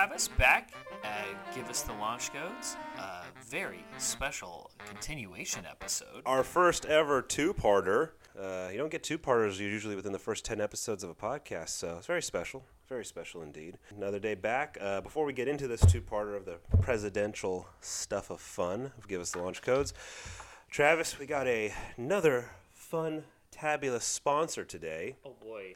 Travis back at Give Us the Launch Codes. Very special continuation episode. Our first ever two-parter. You don't get two-parters usually within the first 10 episodes of a podcast, so it's very special. Very special indeed. Another day back. Before we get into this two-parter of the presidential stuff of fun of Give Us the Launch Codes, Travis, we got another fun, tabulous sponsor today. Oh boy.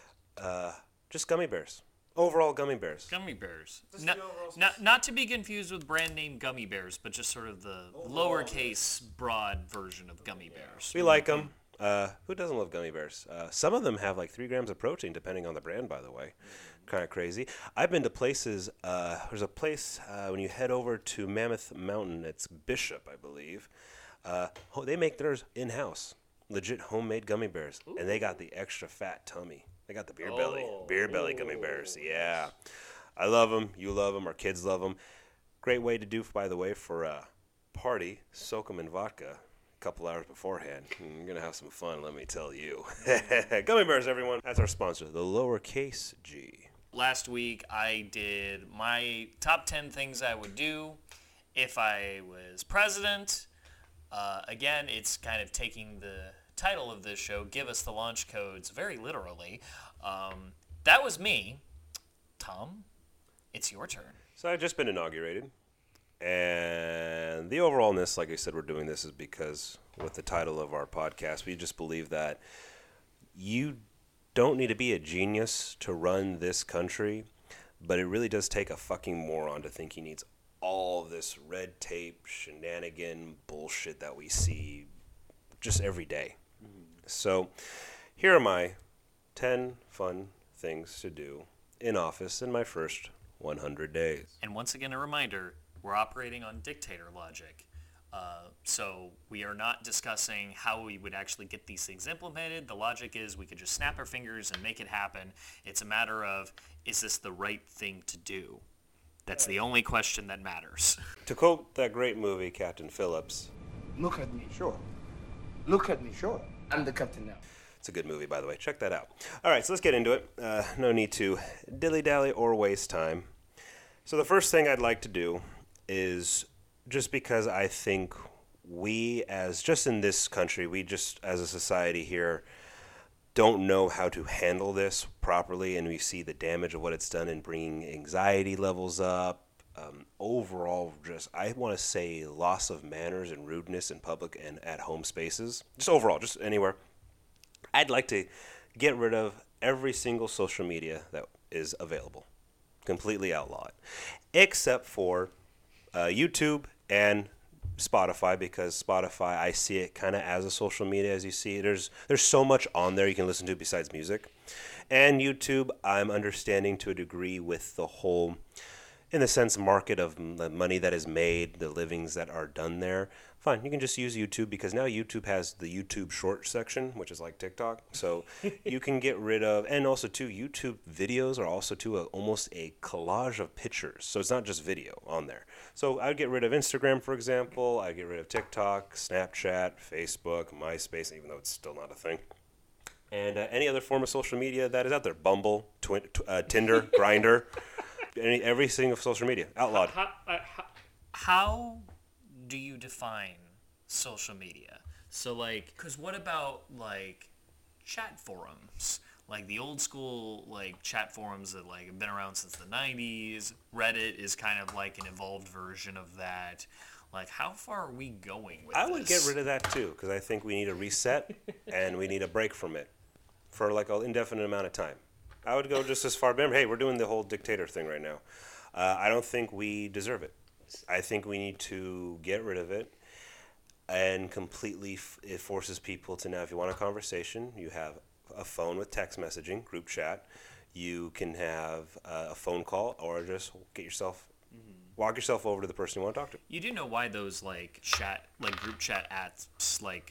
Just gummy bears. Overall gummy bears. Gummy bears. Not to be confused with brand name gummy bears, but just sort of the lowercase broad version of gummy bears. We like them. Who doesn't love gummy bears? Some of them have like 3 grams of protein, depending on the brand, by the way. Kind of crazy. I've been to places. There's a place when you head over to Mammoth Mountain. It's Bishop, I believe. They make theirs in-house. Legit homemade gummy bears. Ooh. And they got the extra fat tummy. They got the beer belly gummy bears. Yeah. I love them. You love them. Our kids love them. Great way to do, by the way, for a party. Soak them in vodka a couple hours beforehand. You're going to have some fun, let me tell you. Gummy bears, everyone. That's our sponsor, the lowercase G. Last week, I did my top 10 things I would do if I was president. Again, it's kind of taking the title of this show, Give Us the Launch Codes, very literally. That was me. Tom, it's your turn. So I've just been inaugurated. And the overallness, like I said, we're doing this is because with the title of our podcast, we just believe that you don't need to be a genius to run this country, but it really does take a fucking moron to think he needs all this red tape, shenanigan bullshit that we see just every day. So here are my 10 fun things to do in office in my first 100 days. And once again, a reminder, we're operating on dictator logic. So we are not discussing how we would actually get these things implemented. The logic is we could just snap our fingers and make it happen. It's a matter of, is this the right thing to do? That's the only question that matters. To quote that great movie, Captain Phillips. Look at me, sure. Look at me, sure. I'm the captain now. It's a good movie, by the way. Check that out. All right, so let's get into it. No need to dilly-dally or waste time. So the first thing I'd like to do is, just because I think we, as just in this country, we just as a society here don't know how to handle this properly, and we see the damage of what it's done in bringing anxiety levels up. Overall, just I want to say loss of manners and rudeness in public and at home spaces. Just overall, just anywhere. I'd like to get rid of every single social media that is available. Completely outlaw it. Except for YouTube and Spotify, because Spotify, I see it kind of as a social media, as you see. There's so much on there you can listen to besides music. And YouTube, I'm understanding to a degree with the whole, in the sense, market of the money that is made, the livings that are done there. Fine, you can just use YouTube, because now YouTube has the YouTube short section, which is like TikTok. So you can get rid of, and also too, YouTube videos are also too almost a collage of pictures. So it's not just video on there. So I'd get rid of Instagram, for example. I'd get rid of TikTok, Snapchat, Facebook, MySpace, even though it's still not a thing. And any other form of social media that is out there. Bumble, Tinder, Grindr. Every single social media outlawed. How do you define social media? So, like, because what about, like, chat forums? Like, the old school, like, chat forums that, like, have been around since the 90s. Reddit is kind of like an evolved version of that. Like, how far are we going with this? I would get rid of that, too, because I think we need a reset, and we need a break from it for, like, an indefinite amount of time. I would go just as far. Remember, hey, we're doing the whole dictator thing right now. I don't think we deserve it. I think we need to get rid of it and completely it forces people to now, if you want a conversation, you have a phone with text messaging, group chat. You can have a phone call or just walk yourself over to the person you want to talk to. You do know why those, like, group chat apps, like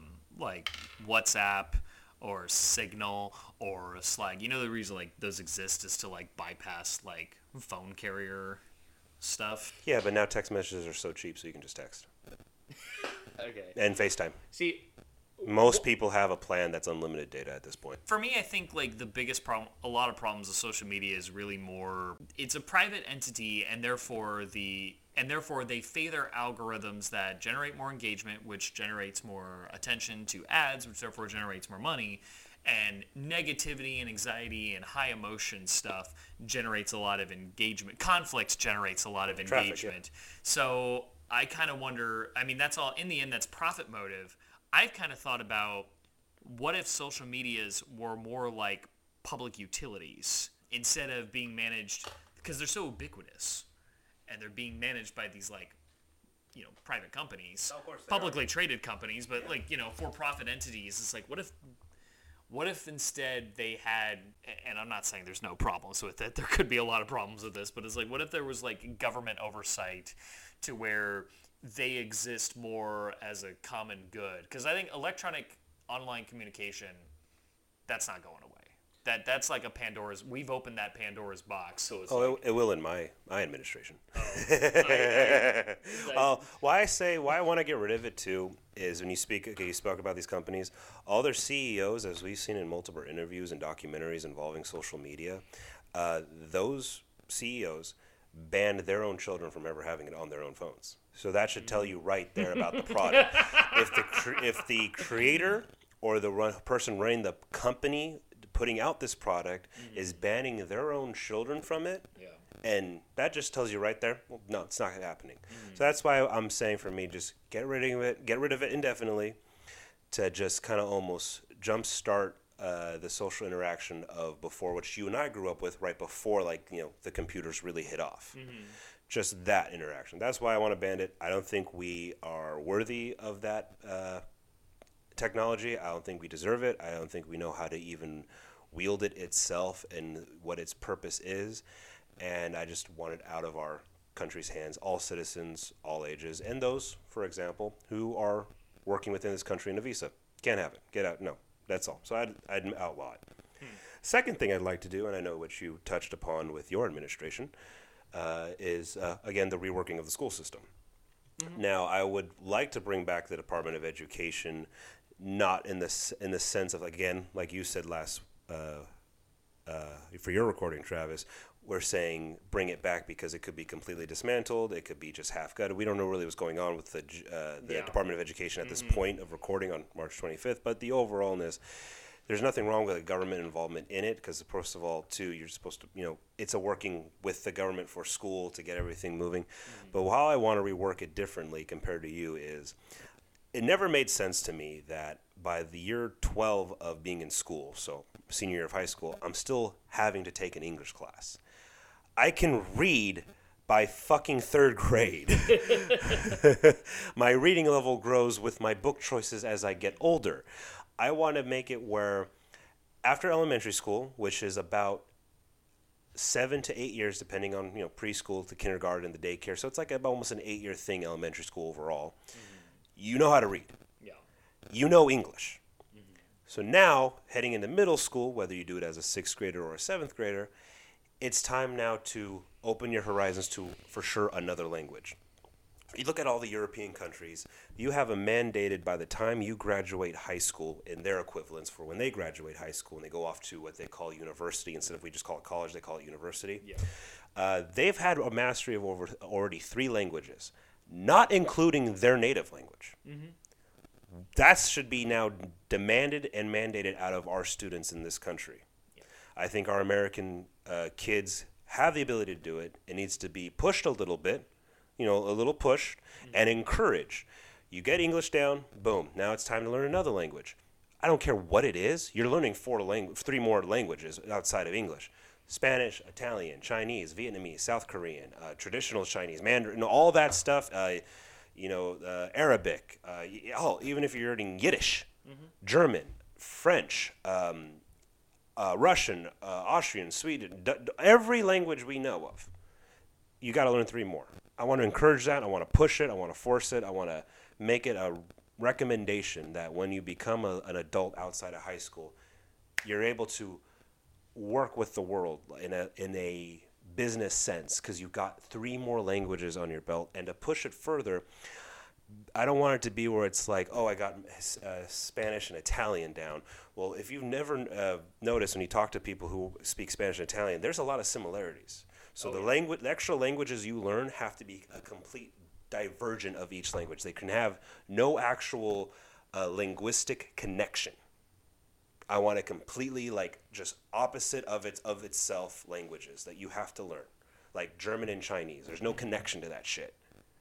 WhatsApp or Signal or Slack. You know the reason, like, those exist is to, like, bypass, like, phone carrier stuff. Yeah, but now text messages are so cheap, so you can just text. Okay. And FaceTime. See, Most people have a plan that's unlimited data at this point. For me, I think like the biggest problem, a lot of problems with social media is really more, it's a private entity, and therefore they favor algorithms that generate more engagement, which generates more attention to ads, which therefore generates more money. And negativity and anxiety and high emotion stuff generates a lot of engagement. Conflict generates a lot of engagement. Yeah. So I kind of wonder, I mean, that's all, in the end, that's profit motive. I've kind of thought about, what if social medias were more like public utilities instead of being managed, because they're so ubiquitous and they're being managed by these like, you know, private companies, publicly traded companies, but like, you know, for-profit entities. It's like, what if instead they had, and I'm not saying there's no problems with it, there could be a lot of problems with this, but it's like, what if there was like government oversight to where they exist more as a common good? Because I think electronic online communication, that's not going away. That's like a Pandora's, we've opened that Pandora's box. So it's it will in my administration. Oh. Why I want to get rid of it too is when you spoke about these companies, all their CEOs, as we've seen in multiple interviews and documentaries involving social media, those CEOs banned their own children from ever having it on their own phones. So that should tell you right there about the product. If the creator or the person running the company putting out this product is banning their own children from it, and that just tells you right there, well, no, it's not happening. So that's why I'm saying, for me, just get rid of it indefinitely, to just kind of almost jumpstart the social interaction of before, which you and I grew up with, right before, like, you know, the computers really hit off. Just that interaction. That's why I want to ban it. I don't think we are worthy of that technology. I don't think we deserve it. I don't think we know how to even wield it itself and what its purpose is. And I just want it out of our country's hands, all citizens, all ages, and those, for example, who are working within this country in a visa. Can't have it. Get out. No, that's all. So I'd outlaw it. Second thing I'd like to do, and I know what you touched upon with your administration, is, again, the reworking of the school system. Now, I would like to bring back the Department of Education, not in the sense of, again, like you said last for your recording, Travis, we're saying bring it back because it could be completely dismantled. It could be just half gutted. We don't know really what's going on with the Department of Education at this point of recording on March 25th. But the overallness, there's nothing wrong with government involvement in it, because first of all, too, you're supposed to, you know, it's a working with the government for school to get everything moving. But how I want to rework it differently compared to you is, it never made sense to me that by the year 12 of being in school, so senior year of high school, I'm still having to take an English class. I can read by fucking third grade. My reading level grows with my book choices as I get older. I want to make it where after elementary school, which is about 7 to 8 years, depending on, you know, preschool to kindergarten, the daycare. So it's like about almost an 8-year thing, elementary school overall. You know how to read. Yeah. You know English. So now, heading into middle school, whether you do it as a 6th grader or a 7th grader, it's time now to open your horizons to, for sure, another language. You look at all the European countries, you have a mandated by the time you graduate high school, in their equivalents for when they graduate high school and they go off to what they call university, instead of we just call it college, they call it university. Yeah. They've had a mastery of already 3 languages, not including their native language. That should be now demanded and mandated out of our students in this country. Yeah. I think our American kids have the ability to do it. It needs to be pushed a little bit, you know, a little push, and encouraged. You get English down, boom, now it's time to learn another language. I don't care what it is. You're learning 3 more languages outside of English. Spanish, Italian, Chinese, Vietnamese, South Korean, traditional Chinese, Mandarin, all that stuff, Arabic, even if you're learning Yiddish, German, French, Russian, Austrian, Sweden, every language we know of, you got to learn 3 more. I want to encourage that. I want to push it. I want to force it. I want to make it a recommendation that when you become an adult outside of high school, you're able to work with the world in a business sense, because you've got 3 more languages on your belt. And to push it further, I don't want it to be where it's like, oh, I got Spanish and Italian down. Well, if you've never noticed when you talk to people who speak Spanish and Italian, there's a lot of similarities. So the extra languages you learn have to be a complete divergent of each language. They can have no actual linguistic connection. I want a completely like just opposite of itself languages that you have to learn, like German and Chinese. There's no connection to that shit.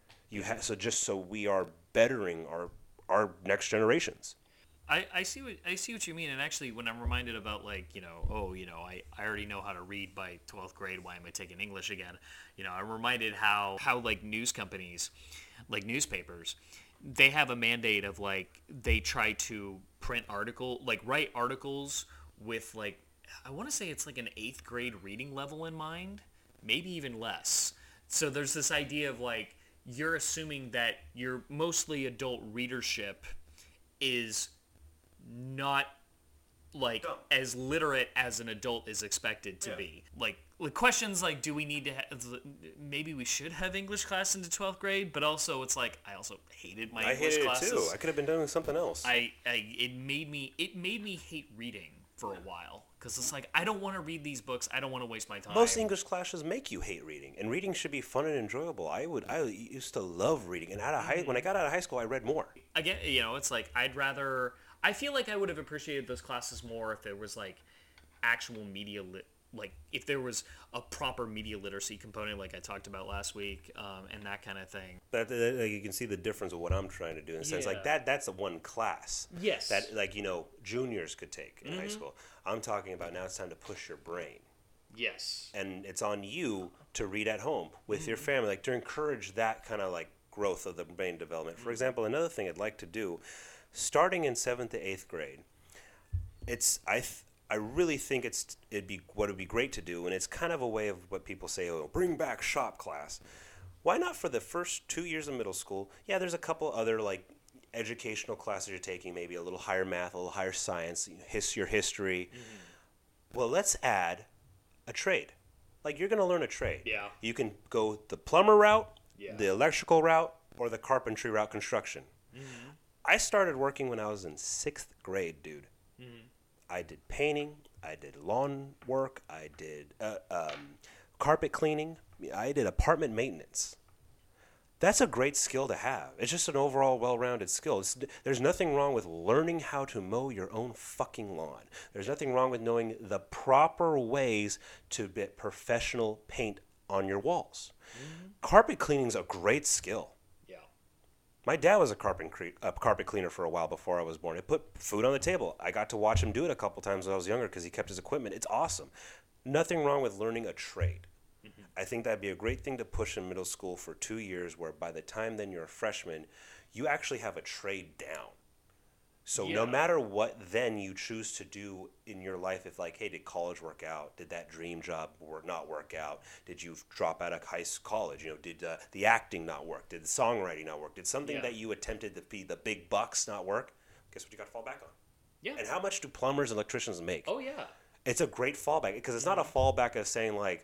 So we are bettering our next generations. I see what you mean, and actually, when I'm reminded about I already know how to read by 12th grade. Why am I taking English again? I'm reminded how like news companies, like newspapers, they have a mandate of like they try to write articles with like I want to say it's like an 8th grade reading level in mind, maybe even less. So there's this idea of like you're assuming that your mostly adult readership is not like as literate as an adult is expected to be. Like questions like, do we need to maybe we should have English class into 12th grade, but also it's like I also hated my English classes. I hated it too. I could have been doing something else. It made me hate reading for a while because it's like I don't want to read these books. I don't want to waste my time. Most English classes make you hate reading, and reading should be fun and enjoyable. I used to love reading, and when I got out of high school, I read more. Again, it's like I feel like I would have appreciated those classes more if there was like actual media like if there was a proper media literacy component like I talked about last week, and that kind of thing. That you can see the difference of what I'm trying to do in a sense. Like that's a one class. Yes. That juniors could take in high school. I'm talking about now it's time to push your brain. Yes. And it's on you to read at home with your family, like to encourage that kind of like growth of the brain development. For example, another thing I'd like to do, starting in 7th to 8th grade, I really think what would be great to do, and it's kind of a way of what people say, bring back shop class. Why not for the first 2 years of middle school? Yeah, there's a couple other like educational classes you're taking, maybe a little higher math, a little higher science, your history. Mm-hmm. Well, let's add a trade. Like you're going to learn a trade. Yeah. You can go the plumber route, the electrical route, or the carpentry route, construction. Mm-hmm. I started working when I was in 6th grade, dude. Mm-hmm. I did painting, I did lawn work, I did carpet cleaning, I did apartment maintenance. That's a great skill to have. It's just an overall well-rounded skill. There's nothing wrong with learning how to mow your own fucking lawn. There's nothing wrong with knowing the proper ways to get professional paint on your walls. Mm-hmm. Carpet cleaning is a great skill. My dad was a carpet cleaner for a while before I was born. It put food on the table. I got to watch him do it a couple times when I was younger because he kept his equipment. It's awesome. Nothing wrong with learning a trade. Mm-hmm. I think that'd be a great thing to push in middle school for 2 years, where by the time then you're a freshman, you actually have a trade down. So no matter what then you choose to do in your life, if like, hey, did college work out? Did that dream job not work out? Did you drop out of college? Did the acting not work? Did the songwriting not work? Did something that you attempted to be the big bucks not work? Guess what you got to fall back on? Yeah. And how much do plumbers and electricians make? Oh, yeah. It's a great fallback because it's not a fallback of saying like,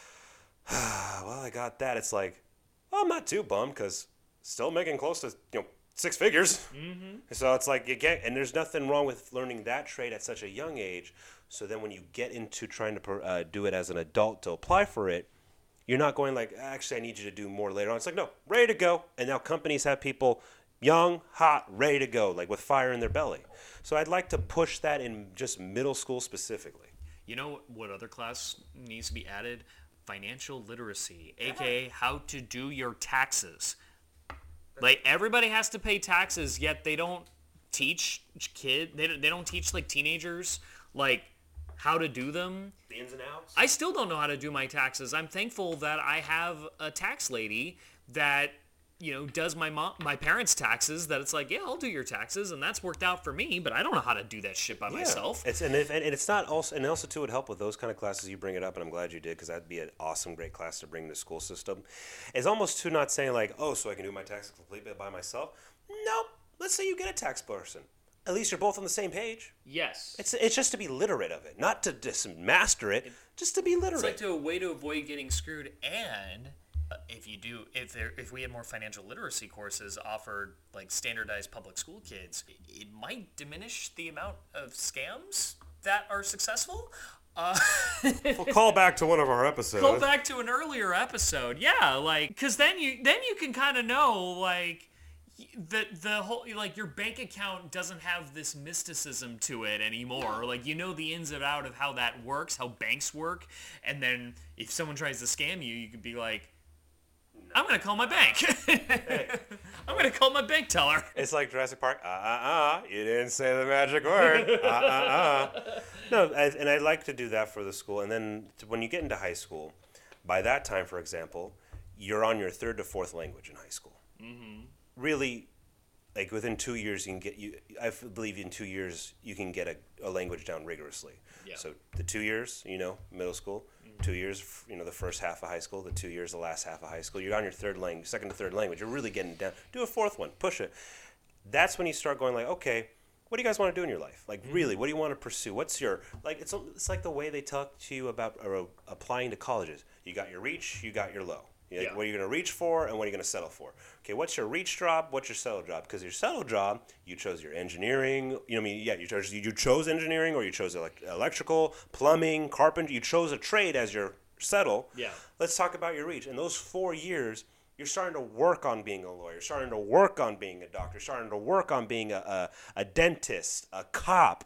well, I got that. It's like, well, I'm not too bummed because still making close to, 6 figures. Mm-hmm. So it's like and there's nothing wrong with learning that trade at such a young age. So then when you get into trying to do it as an adult to apply for it, you're not going like, actually, I need you to do more later on. It's like, no, ready to go. And now companies have people young, hot, ready to go, like with fire in their belly. So I'd like to push that in just middle school specifically. You know what other class needs to be added? Financial literacy, aka how to do your taxes. Like everybody has to pay taxes, yet they don't teach they don't teach like teenagers like how to do them. The ins and outs. I still don't know how to do my taxes. I'm thankful that I have a tax lady that does my parents' taxes. That it's like, yeah, I'll do your taxes, and that's worked out for me. But I don't know how to do that shit by myself. It's not also, and also too would help with those kind of classes. You bring it up, and I'm glad you did because that'd be an awesome, great class to bring to the school system. It's almost too not saying like, oh, so I can do my taxes completely by myself. Nope. Let's say you get a tax person. At least you're both on the same page. Yes. It's just to be literate of it, not to just master it, just to be literate. It's like a way to avoid getting screwed, and if we had more financial literacy courses offered like standardized public school kids, it might diminish the amount of scams that are successful. We'll call back to one of our episodes. Go back to an earlier episode, yeah, like, because then you can kind of know, like, the whole, like, your bank account doesn't have this mysticism to it anymore. Like, you know the ins and outs of how that works, how banks work, and then if someone tries to scam you, you could be like, I'm going to call my bank. I'm going to call my bank teller. It's like Jurassic Park. You didn't say the magic word. No, and I like to do that for the school. And then when you get into high school, by that time, for example, you're on your third to fourth language in high school. Mm-hmm. Really, like within 2 years, I believe in 2 years, you can get a language down rigorously. Yeah. So the 2 years, middle school. 2 years, the first half of high school, the 2 years, the last half of high school. You're on your second to third language. You're really getting down. Do a fourth one. Push it. That's when you start going like, okay, what do you guys want to do in your life? Like, really, what do you want to pursue? What's your, like, it's like the way they talk to you about applying to colleges. You got your reach, you got your low. What are you going to reach for and what are you going to settle for? Okay, what's your reach job? What's your settle job? Because your settle job, you chose your engineering. You chose engineering or you chose electrical, plumbing, carpentry. You chose a trade as your settle. Yeah. Let's talk about your reach. In those 4 years, you're starting to work on being a lawyer, starting to work on being a doctor, starting to work on being a dentist, a cop,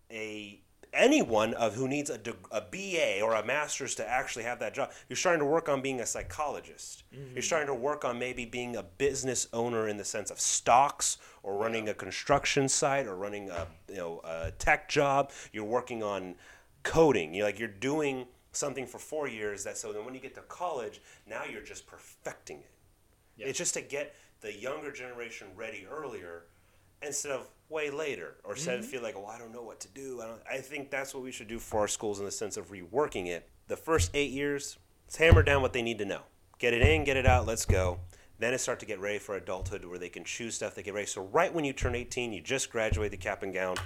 anyone who needs a BA or a master's to actually have that job. You're starting to work on being a psychologist. Mm-hmm. You're starting to work on maybe being a business owner in the sense of stocks or running a construction site or running a tech job. You're working on coding. You're doing something for 4 years so then when you get to college, now you're just perfecting it. Yeah. It's just to get the younger generation ready earlier instead of way later, or instead of feel like, I don't know what to do. I think that's what we should do for our schools in the sense of reworking it. The first 8 years, let's hammer down what they need to know. Get it in, get it out, let's go. Then it start to get ready for adulthood where they can choose stuff, they get ready. So right when you turn 18, you just graduate the cap and gown,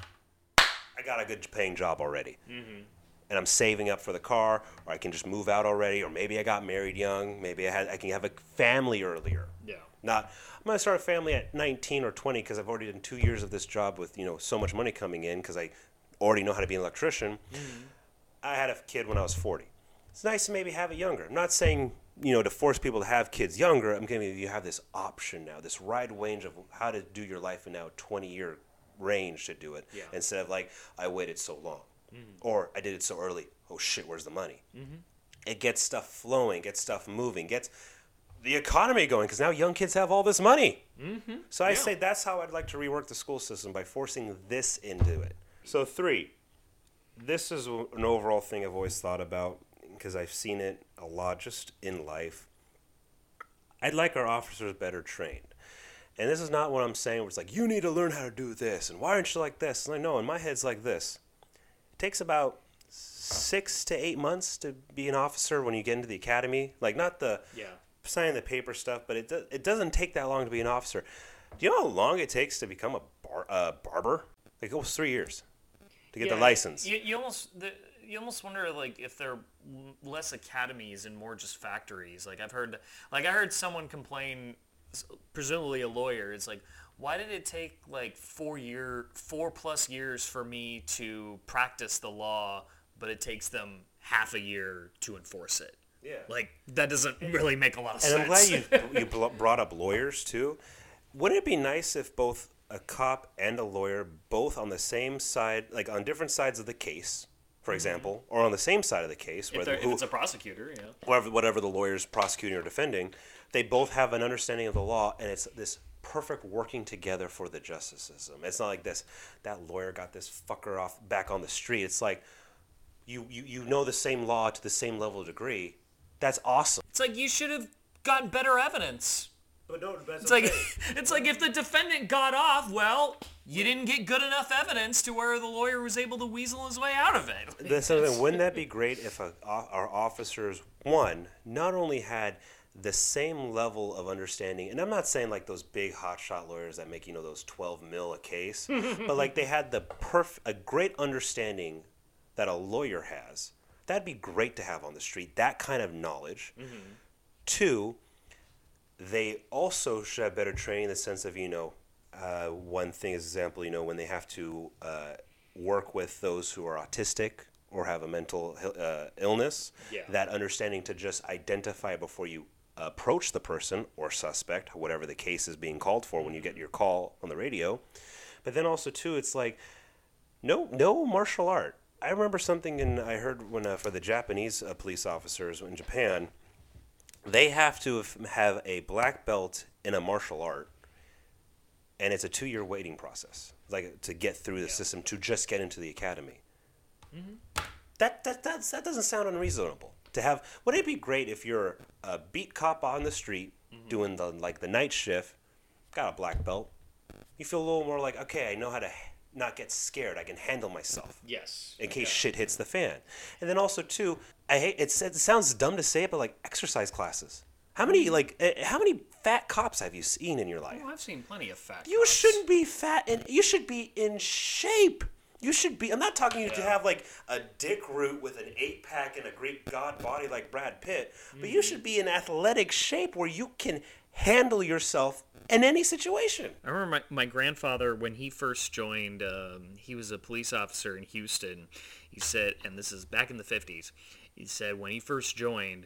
I got a good paying job already. Mm-hmm. And I'm saving up for the car, or I can just move out already, or maybe I got married young, maybe I can have a family earlier. Yeah. Not, I'm going to start a family at 19 or 20 because I've already done 2 years of this job with, so much money coming in because I already know how to be an electrician. Mm-hmm. I had a kid when I was 40. It's nice to maybe have it younger. I'm not saying, to force people to have kids younger. I'm giving you have this option now, this wide range of how to do your life in now a 20-year range to do it instead of like, I waited so long. Mm-hmm. Or I did it so early. Oh shit, where's the money? Mm-hmm. It gets stuff flowing, gets stuff moving, gets the economy going because now young kids have all this money. Mm-hmm. So I say that's how I'd like to rework the school system, by forcing this into it. So 3, this is an overall thing I've always thought about because I've seen it a lot just in life. I'd like our officers better trained. And this is not what I'm saying where it's like, you need to learn how to do this and why aren't you like this? And I know in my head's like this. It takes about 6 to 8 months to be an officer when you get into the academy. Like, not the signing the paper stuff, but it doesn't take that long to be an officer. Do you know how long it takes to become a barber? Like, it was 3 years to get the license. You almost wonder like if there are less academies and more just factories. I heard someone complain, presumably a lawyer. It's like, why did it take like 4+ years for me to practice the law, but it takes them half a year to enforce it? Yeah. Like, that doesn't really make a lot of sense. And I'm glad you brought up lawyers, too. Wouldn't it be nice if both a cop and a lawyer, both on the same side, like on different sides of the case, for example, or on the same side of the case, if it's a prosecutor, whatever the lawyer's prosecuting or defending, they both have an understanding of the law, and it's this perfect working together for the justice system. It's not like that lawyer got this fucker back on the street. It's like you know the same law to the same level of degree. That's awesome. It's like you should have gotten better evidence. But no, that's it's like if the defendant got off, well, you didn't get good enough evidence to where the lawyer was able to weasel his way out of it. Wouldn't that be great if our officers, one, not only had the same level of understanding, and I'm not saying like those big hotshot lawyers that make those 12 mil a case, but like they had a great understanding that a lawyer has. That'd be great to have on the street, that kind of knowledge. Mm-hmm. Two, they also should have better training in the sense of, one thing is example, when they have to work with those who are autistic or have a mental illness, that understanding to just identify before you approach the person or suspect, whatever the case is being called for when you get your call on the radio. But then also, too, it's like, no martial art. I remember something I heard when for the Japanese police officers in Japan, they have to have a black belt in a martial art, and it's a 2-year waiting process, like to get through the system to just get into the academy. Mm-hmm. That doesn't sound unreasonable. To have, wouldn't it be great if you're a beat cop on the street doing the night shift, got a black belt, you feel a little more like, okay, I know how to not get scared. I can handle myself. Yes. In case shit hits the fan. And then also too, I hate it sounds dumb to say it, but like exercise classes. How many fat cops have you seen in your life? Oh, I've seen plenty of fat You cops. shouldn't be fat, and you should be in shape. You should be. I'm not talking you to have like a dick root with an 8-pack and a Greek god body like Brad Pitt, but you should be in athletic shape where you can handle yourself in any situation. I remember my grandfather, when he first joined, he was a police officer in Houston. He said, and this is back in the 50s, he said when he first joined,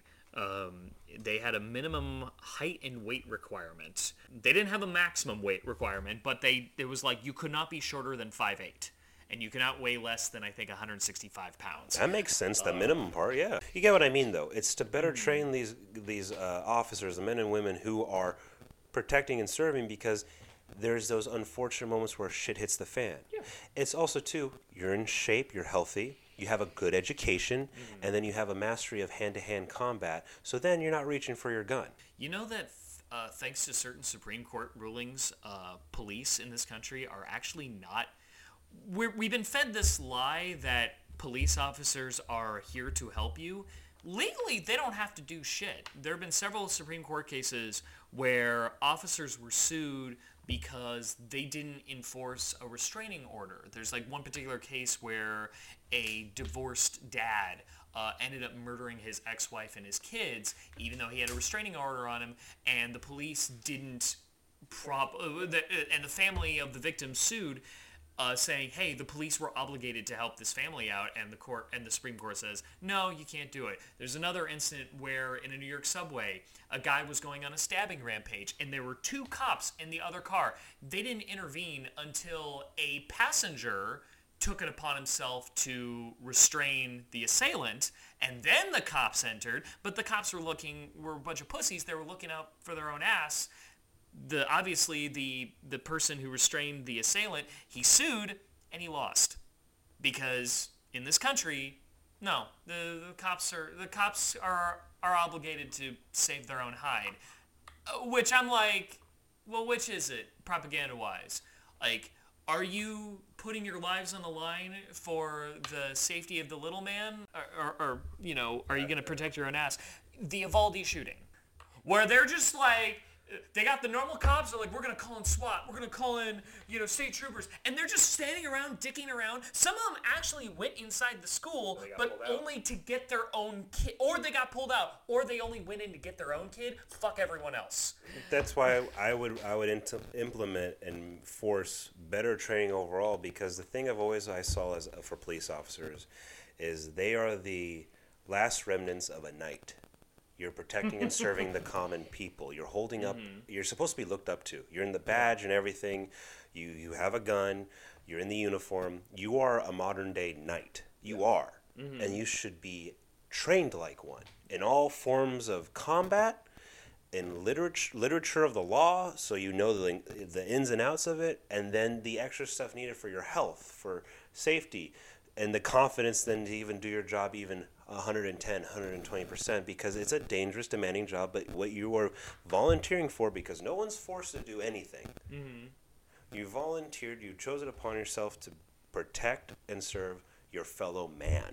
they had a minimum height and weight requirement. They didn't have a maximum weight requirement, but it was like you could not be shorter than 5'8". And you cannot weigh less than, I think, 165 pounds. That makes sense, the minimum part, yeah. You get what I mean, though. It's to better train these officers, the men and women who are protecting and serving, because there's those unfortunate moments where shit hits the fan. Yeah. It's also, too, you're in shape, you're healthy, you have a good education, and then you have a mastery of hand-to-hand combat, so then you're not reaching for your gun. You know that thanks to certain Supreme Court rulings, police in this country are actually not... We've been fed this lie that police officers are here to help you. Legally, they don't have to do shit. There have been several Supreme Court cases where officers were sued because they didn't enforce a restraining order. There's like one particular case where a divorced dad ended up murdering his ex-wife and his kids, even though he had a restraining order on him, and the police didn't and the family of the victim sued, saying, hey, the police were obligated to help this family out, and the Supreme Court says, no, you can't do it. There's another incident where in a New York subway, a guy was going on a stabbing rampage, and there were 2 cops in the other car. They didn't intervene until a passenger took it upon himself to restrain the assailant, and then the cops entered, but the cops were a bunch of pussies. They were looking out for their own ass. Obviously the person who restrained the assailant, he sued and he lost, because in this country, no, the cops are obligated to save their own hide, which I'm like, well, which is it, propaganda-wise? Like, are you putting your lives on the line for the safety of the little man, or are you going to protect your own ass? The Uvalde shooting, where they're just like, they got the normal cops, they're like, we're going to call in SWAT, we're going to call in, state troopers, and they're just standing around, dicking around. Some of them actually went inside the school, but only to get their own kid, or they got pulled out, or they only went in to get their own kid. Fuck everyone else. That's why I would implement and force better training overall, because the thing I saw for police officers is they are the last remnants of a knight. You're protecting and serving the common people. You're holding up. You're supposed to be looked up to. You're in the badge and everything. You have a gun. You're in the uniform. You are a modern-day knight. You are. And you should be trained like one in all forms of combat, in literature of the law, so you know the ins and outs of it, and then the extra stuff needed for your health, for safety, and the confidence then to even do your job even 110, 120%, because it's a dangerous, demanding job, but what you are volunteering for, because no one's forced to do anything. You volunteered, you chose it upon yourself to protect and serve your fellow man.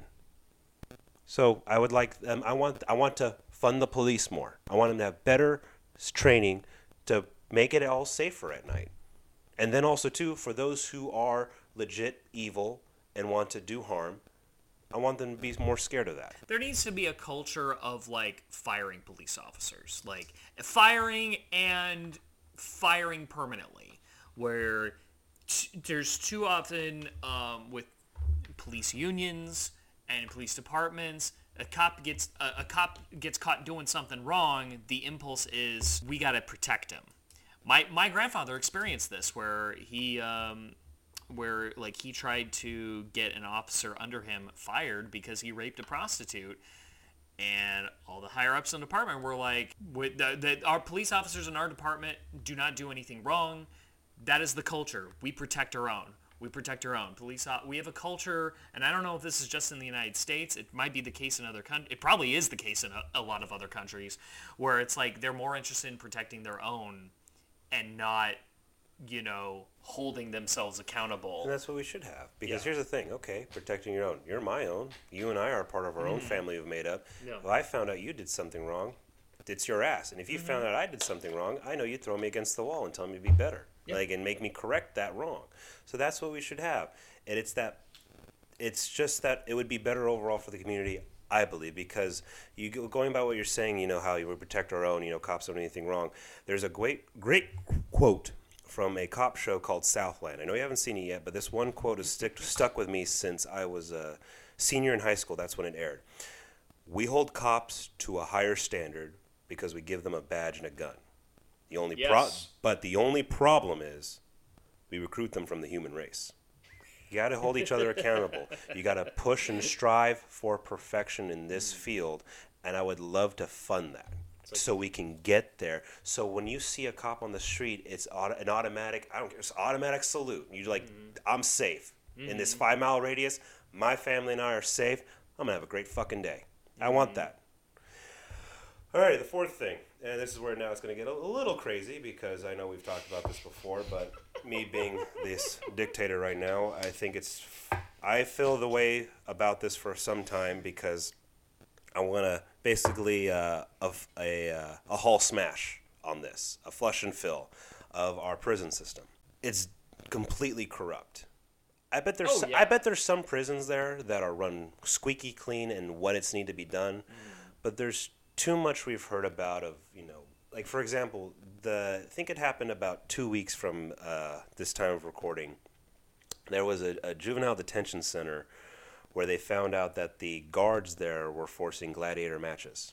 So I would like them, I want to fund the police more. I want them to have better training to make it all safer at night. And then also, too, for those who are legit evil and want to do harm, I want them to be more scared of that. There needs to be a culture of, like, firing police officers. Like, firing and firing permanently. Where there's too often, with police unions and police departments, a cop gets caught doing something wrong, the impulse is, we gotta protect him. My grandfather experienced this, where he tried to get an officer under him fired because he raped a prostitute, and all the higher ups in the department were like, our police officers in our department do not do anything wrong. That is the culture. We protect our own. We protect our own. We have a culture, and I don't know if this is just in the United States. It might be the case in other countries. It probably is the case in a lot of other countries, where it's like they're more interested in protecting their own and not, holding themselves accountable. And that's what we should have. Because here's the thing. Okay, protecting your own. You're my own. You and I are part of our own family we've made up. Yeah. If I found out you did something wrong, it's your ass. And if you found out I did something wrong, I know you'd throw me against the wall and tell me to be better. Yeah. And make me correct that wrong. So that's what we should have. And it's just that it would be better overall for the community, I believe, because going by what you're saying, how you would protect our own, cops don't do anything wrong. There's a great quote from a cop show called Southland. I know you haven't seen it yet, but this one quote has stuck with me since I was a senior in high school. That's when it aired. We hold cops to a higher standard because we give them a badge and a gun. But the only problem is we recruit them from the human race. You got to hold each other accountable. You got to push and strive for perfection in this field, and I would love to fund that so we can get there. So when you see a cop on the street, it's an automatic, I don't care, it's automatic salute. You're like, I'm safe. In this 5-mile radius, my family and I are safe. I'm going to have a great fucking day. I want that. All right, the fourth thing, and this is where now it's going to get a little crazy because I know we've talked about this before, but me being this dictator right now, I feel the way about this for some time because I want to basically a hall smash on this, a flush and fill of our prison system. It's completely corrupt. I bet there's some prisons there that are run squeaky clean and what it's need to be done, but there's too much we've heard about of, like for example, I think it happened about 2 weeks from this time of recording. There was a juvenile detention center where they found out that the guards there were forcing gladiator matches.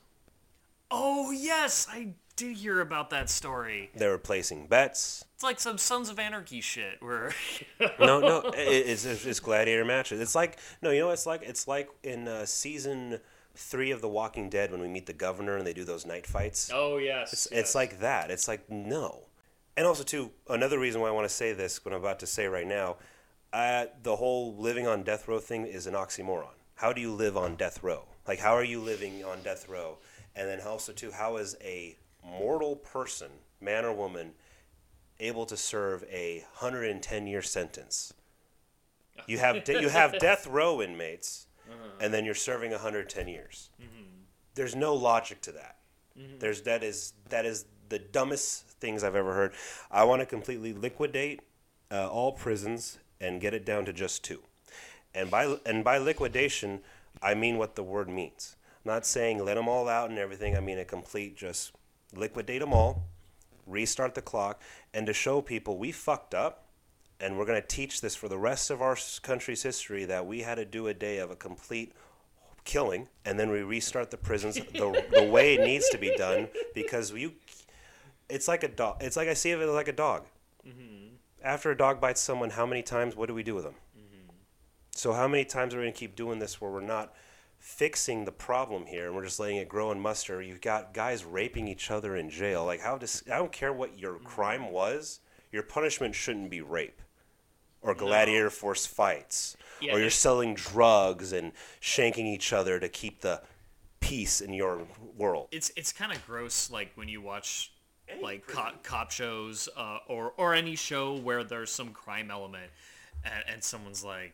Oh, yes, I did hear about that story. They were placing bets. It's like some Sons of Anarchy shit where... No, it's gladiator matches. It's like, it's like in season 3 of The Walking Dead when we meet the governor and they do those night fights. Oh, yes. It's like that. It's like, no. And also, too, another reason why I want to say this, what I'm about to say right now, the whole living on death row thing is an oxymoron. How do you live on death row? Like, how are you living on death row? And then also, too, how is a mortal person, man or woman, able to serve a 110-year sentence? You have death row inmates, and then you're serving 110 years. There's no logic to that. That is the dumbest things I've ever heard. I want to completely liquidate all prisons and get it down to just 2. And by liquidation, I mean what the word means. I'm not saying let them all out and everything. I mean a complete just liquidate them all, restart the clock, and to show people we fucked up, and we're going to teach this for the rest of our country's history that we had to do a day of a complete killing, and then we restart the prisons the way it needs to be done, because it's like a dog. It's like I see it like a dog. After a dog bites someone, how many times, what do we do with them? So how many times are we going to keep doing this where we're not fixing the problem here and we're just letting it grow and muster? You've got guys raping each other in jail. Like, I don't care what your crime was, your punishment shouldn't be rape or gladiator force fights, or you're selling drugs and shanking each other to keep the peace in your world. It's kind of gross, like when you watch like cop shows or any show where there's some crime element and someone's like,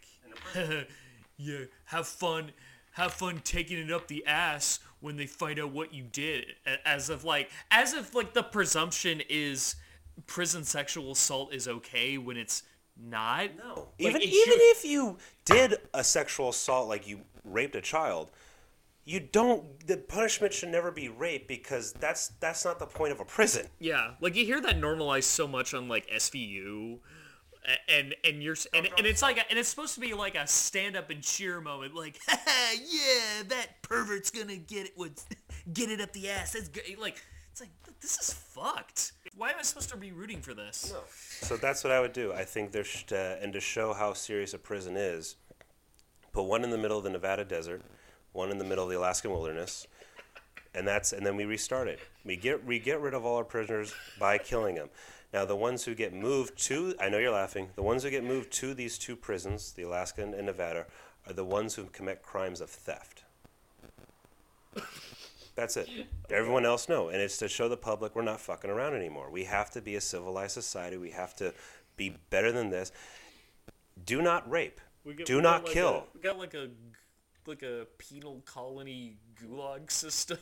yeah, have fun taking it up the ass when they find out what you did, as if the presumption is prison sexual assault is okay when it's not. No. Even if you did a sexual assault, like you raped a child, the punishment should never be rape, because that's not the point of a prison. Yeah, like you hear that normalized so much on like SVU, and it's like and it's supposed to be like a stand up and cheer moment, like yeah, that pervert's gonna get it up the ass. That's great. Like it's like this is fucked. Why am I supposed to be rooting for this? No. So that's what I would do. I think there should, and to show how serious a prison is, put one in the middle of the Nevada desert, one in the middle of the Alaskan wilderness, and then we restart it. We get rid of all our prisoners by killing them. Now, the ones who get moved to, I know you're laughing, the ones who get moved to these two prisons, the Alaskan and Nevada, are the ones who commit crimes of theft. That's it. Everyone else, no. And it's to show the public we're not fucking around anymore. We have to be a civilized society. We have to be better than this. Do not rape. Do not kill. We got like a penal colony gulag system.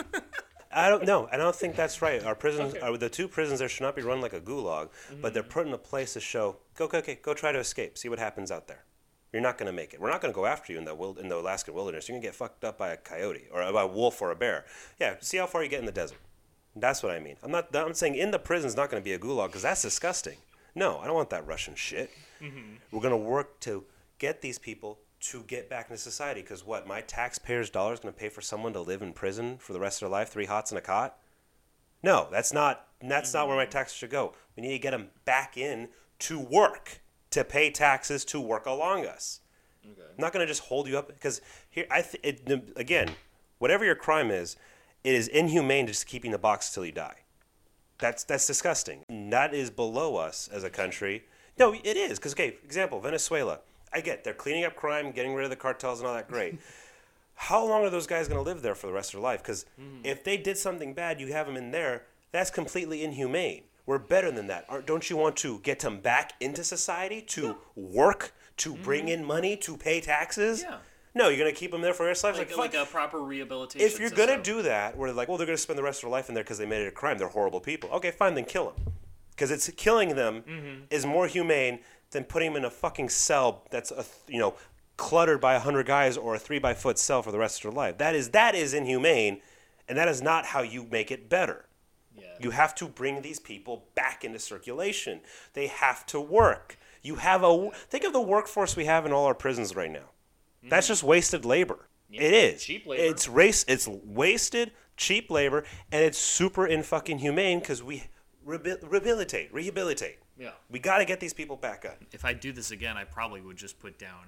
I don't know. I don't think that's right. Our prisons, the two prisons there should not be run like a gulag, but they're put in a place to show, go try to escape. See what happens out there. You're not going to make it. We're not going to go after you in the Alaskan wilderness. You're going to get fucked up by a coyote or by a wolf or a bear. Yeah, see how far you get in the desert. That's what I mean. I'm saying in the prison's not going to be a gulag, because that's disgusting. No, I don't want that Russian shit. We're going to work to get these people to get back into society, because what, my taxpayers' dollars going to pay for someone to live in prison for the rest of their life, 3 hots and a cot? No, that's not where my taxes should go. We need to get them back in to work, to pay taxes, to work along us. Okay. I'm not going to just hold you up, because here again, whatever your crime is, it is inhumane to just keep you in the box till you die. That's disgusting. That is below us as a country. No, it is, because example, Venezuela. I get they're cleaning up crime, getting rid of the cartels and all that, great. How long are those guys going to live there for the rest of their life? Because if they did something bad, you have them in there, that's completely inhumane. We're better than that. Don't you want to get them back into society, to work, to bring in money, to pay taxes? Yeah. No, you're going to keep them there for the rest of their life? Like a proper rehabilitation If you're going to do that, where they're like, well, they're going to spend the rest of their life in there because they made it a crime, they're horrible people. Okay, fine, then kill them. Because it's killing them is more humane than putting them in a fucking cell that's cluttered by 100 guys, or a 3-by-4 cell for the rest of their life. That is inhumane, and that is not how you make it better. Yeah. You have to bring these people back into circulation. They have to work. Think of the workforce we have in all our prisons right now. That's just wasted labor. Yeah. It is. Cheap labor. It's wasted, cheap labor, and it's super fucking humane, because we rehabilitate. Yeah. We got to get these people back up. If I do this again, I probably would just put down,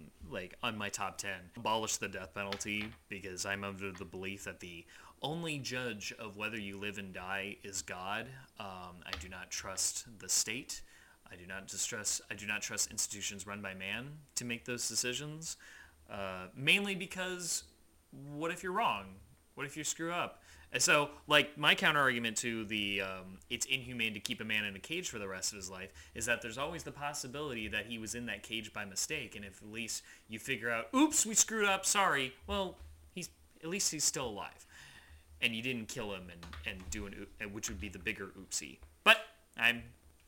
on my top 10, abolish the death penalty, because I'm under the belief that the only judge of whether you live and die is God. I do not trust the state. I do not trust institutions run by man to make those decisions. Mainly because, what if you're wrong? What if you screw up? And so, like, my counter-argument to the it's inhumane to keep a man in a cage for the rest of his life is that there's always the possibility that he was in that cage by mistake, and if at least you figure out, oops, we screwed up, sorry, well, at least he's still alive. And you didn't kill him and which would be the bigger oopsie. But I'm...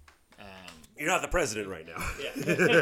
You're not the president right now. Yeah.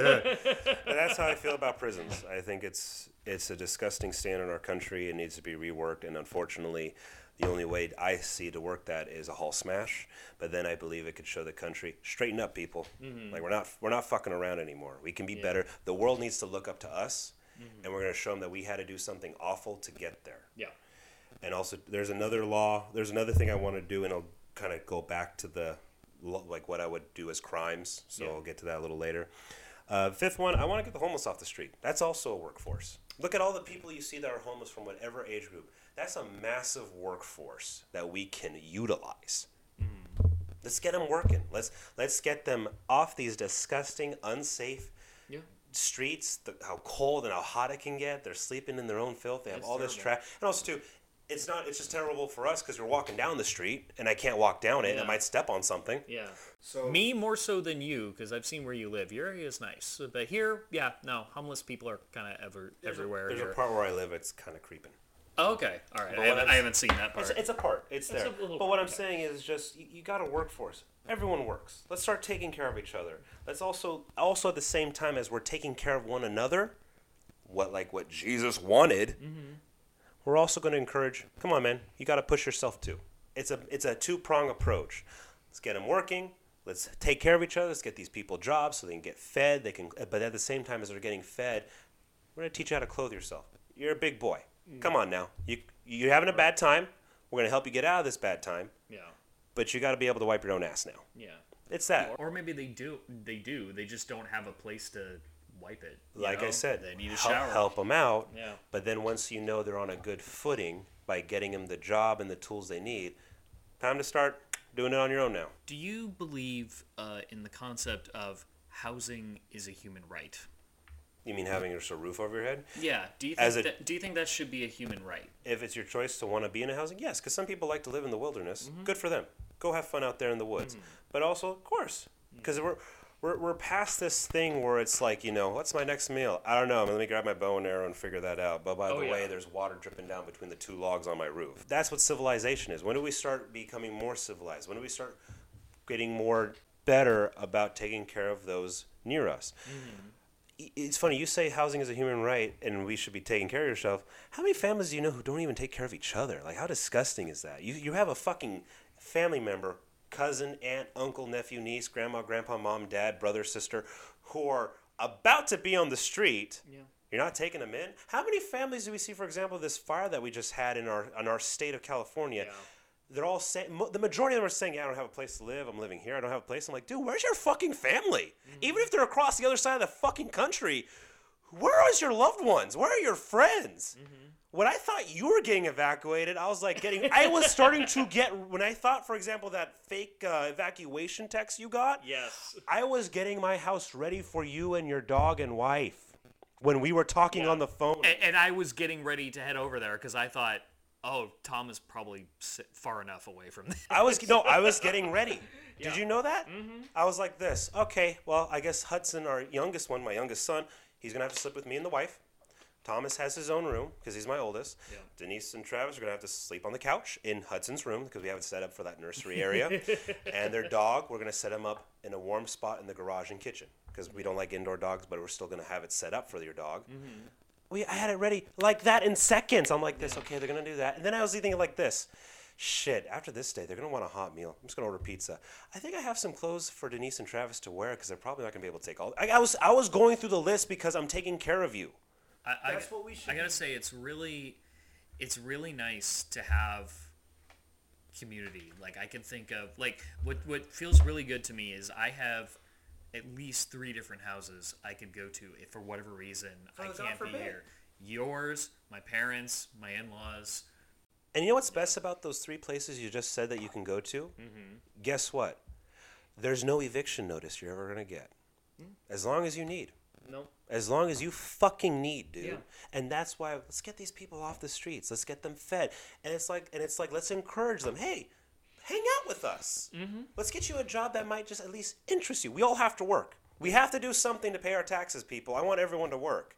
But that's how I feel about prisons. I think it's a disgusting stand in our country. It needs to be reworked, and unfortunately, the only way I see to work that is a hall smash. But then I believe it could show the country, straighten up, people. Like we're not fucking around anymore. We can be better. The world needs to look up to us, and we're going to show them that we had to do something awful to get there. Yeah. And also, there's another law. There's another thing I want to do, and I'll kind of go back to like what I would do as crimes. So I'll get to that a little later. Fifth one, I want to get the homeless off the street. That's also a workforce. Look at all the people you see that are homeless from whatever age group. That's a massive workforce that we can utilize. Let's get them working. Let's get them off these disgusting, unsafe streets. How cold and how hot it can get. They're sleeping in their own filth. They have all this trash. And also too, it's just terrible for us because we're walking down the street and I can't walk down it. And I might step on something. Yeah. So me more so than you, because I've seen where you live. Your area is nice, but here, homeless people are kind of everywhere. There's a part where I live. It's kind of creeping. Oh, okay, all right. I haven't seen that part. It's a part. It's there. But what I'm saying is just you got a workforce. Everyone works. Let's start taking care of each other. Let's also at the same time as we're taking care of one another, what Jesus wanted, we're also going to encourage, come on, man, you got to push yourself too. It's a two-prong approach. Let's get them working. Let's take care of each other. Let's get these people jobs so they can get fed. But at the same time as they're getting fed, we're going to teach you how to clothe yourself. You're a big boy. Come on now. You're having a bad time. We're going to help you get out of this bad time. Yeah. But you got to be able to wipe your own ass now. Yeah. It's that. Or maybe they do. They just don't have a place to wipe it. Like I said, they need a shower. help them out. Yeah. But then once you know they're on a good footing by getting them the job and the tools they need, time to start doing it on your own now. Do you believe in the concept of housing is a human right? You mean having just a roof over your head? Yeah. Do you think that should be a human right? If it's your choice to want to be in a housing, yes, because some people like to live in the wilderness. Good for them. Go have fun out there in the woods. But also, of course, because we're past this thing where it's like, what's my next meal? I don't know. Let me grab my bow and arrow and figure that out. But by the way, there's water dripping down between the two logs on my roof. That's what civilization is. When do we start becoming more civilized? When do we start getting more better about taking care of those near us? It's funny, you say housing is a human right and we should be taking care of yourself. How many families do you know who don't even take care of each other? Like, how disgusting is that? You have a fucking family member, cousin, aunt, uncle, nephew, niece, grandma, grandpa, mom, dad, brother, sister, who are about to be on the street. Yeah. You're not taking them in? How many families do we see, for example, this fire that we just had in our state of California? Yeah. They're all saying, the majority of them are saying, yeah, I don't have a place to live. I'm living here. I don't have a place. I'm like, dude, where's your fucking family? Even if they're across the other side of the fucking country, where is your loved ones? Where are your friends? When I thought you were getting evacuated, I was starting to get, when I thought, for example, that fake evacuation text you got, yes, I was getting my house ready for you and your dog and wife when we were talking on the phone. And I was getting ready to head over there because I thought, oh, Tom is probably far enough away from this. I was getting ready. Did you know that? I was like this. Okay, well, I guess Hudson, our youngest one, my youngest son, he's going to have to sleep with me and the wife. Thomas has his own room because he's my oldest. Yeah. Denise and Travis are going to have to sleep on the couch in Hudson's room because we have it set up for that nursery area. And their dog, we're going to set him up in a warm spot in the garage and kitchen because we don't like indoor dogs, but we're still going to have it set up for your dog. I had it ready like that in seconds. I'm like this, okay, they're going to do that. And then I was thinking like this. Shit, after this day, they're going to want a hot meal. I'm just going to order pizza. I think I have some clothes for Denise and Travis to wear because they're probably not going to be able to take all. I was going through the list because I'm taking care of you. That's what we should. I gotta say, it's really nice to have community. Like I can think of what feels really good to me is I have at least 3 different houses I could go to if for whatever reason I can't be here. Yours, my parents, my in-laws. And you know what's best about those 3 places you just said that you can go to? Guess what? There's no eviction notice you're ever gonna get, as long as you need. Nope. As long as you fucking need, dude. Yeah. And that's why let's get these people off the streets. Let's get them fed. And it's like let's encourage them. Hey, hang out with us. Let's get you a job that might just at least interest you. We all have to work. We have to do something to pay our taxes, people. I want everyone to work.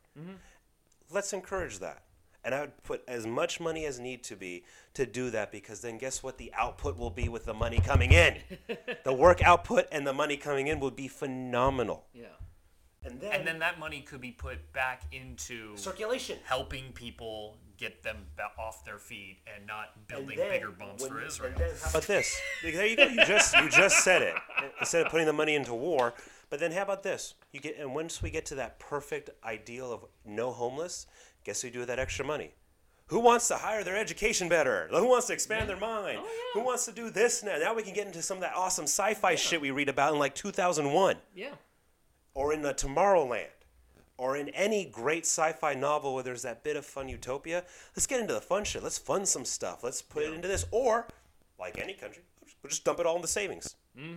Let's encourage that. And I would put as much money as need to be to do that because then guess what the output will be with the money coming in? The work output and the money coming in will be phenomenal. Yeah. And then that money could be put back into circulation, helping people get them off their feet and not building bigger bumps for Israel. How about this? There you go. You just said it. Instead of putting the money into war, but then how about this? And once we get to that perfect ideal of no homeless, guess who do with that extra money? Who wants to hire their education better? Who wants to expand their mind? Oh, yeah. Who wants to do this now? Now we can get into some of that awesome sci-fi shit we read about in like 2001. Yeah. Or in Tomorrowland, or in any great sci-fi novel where there's that bit of fun utopia. Let's get into the fun shit. Let's fund some stuff. Let's put it into this. Or, like any country, we'll just dump it all in the savings.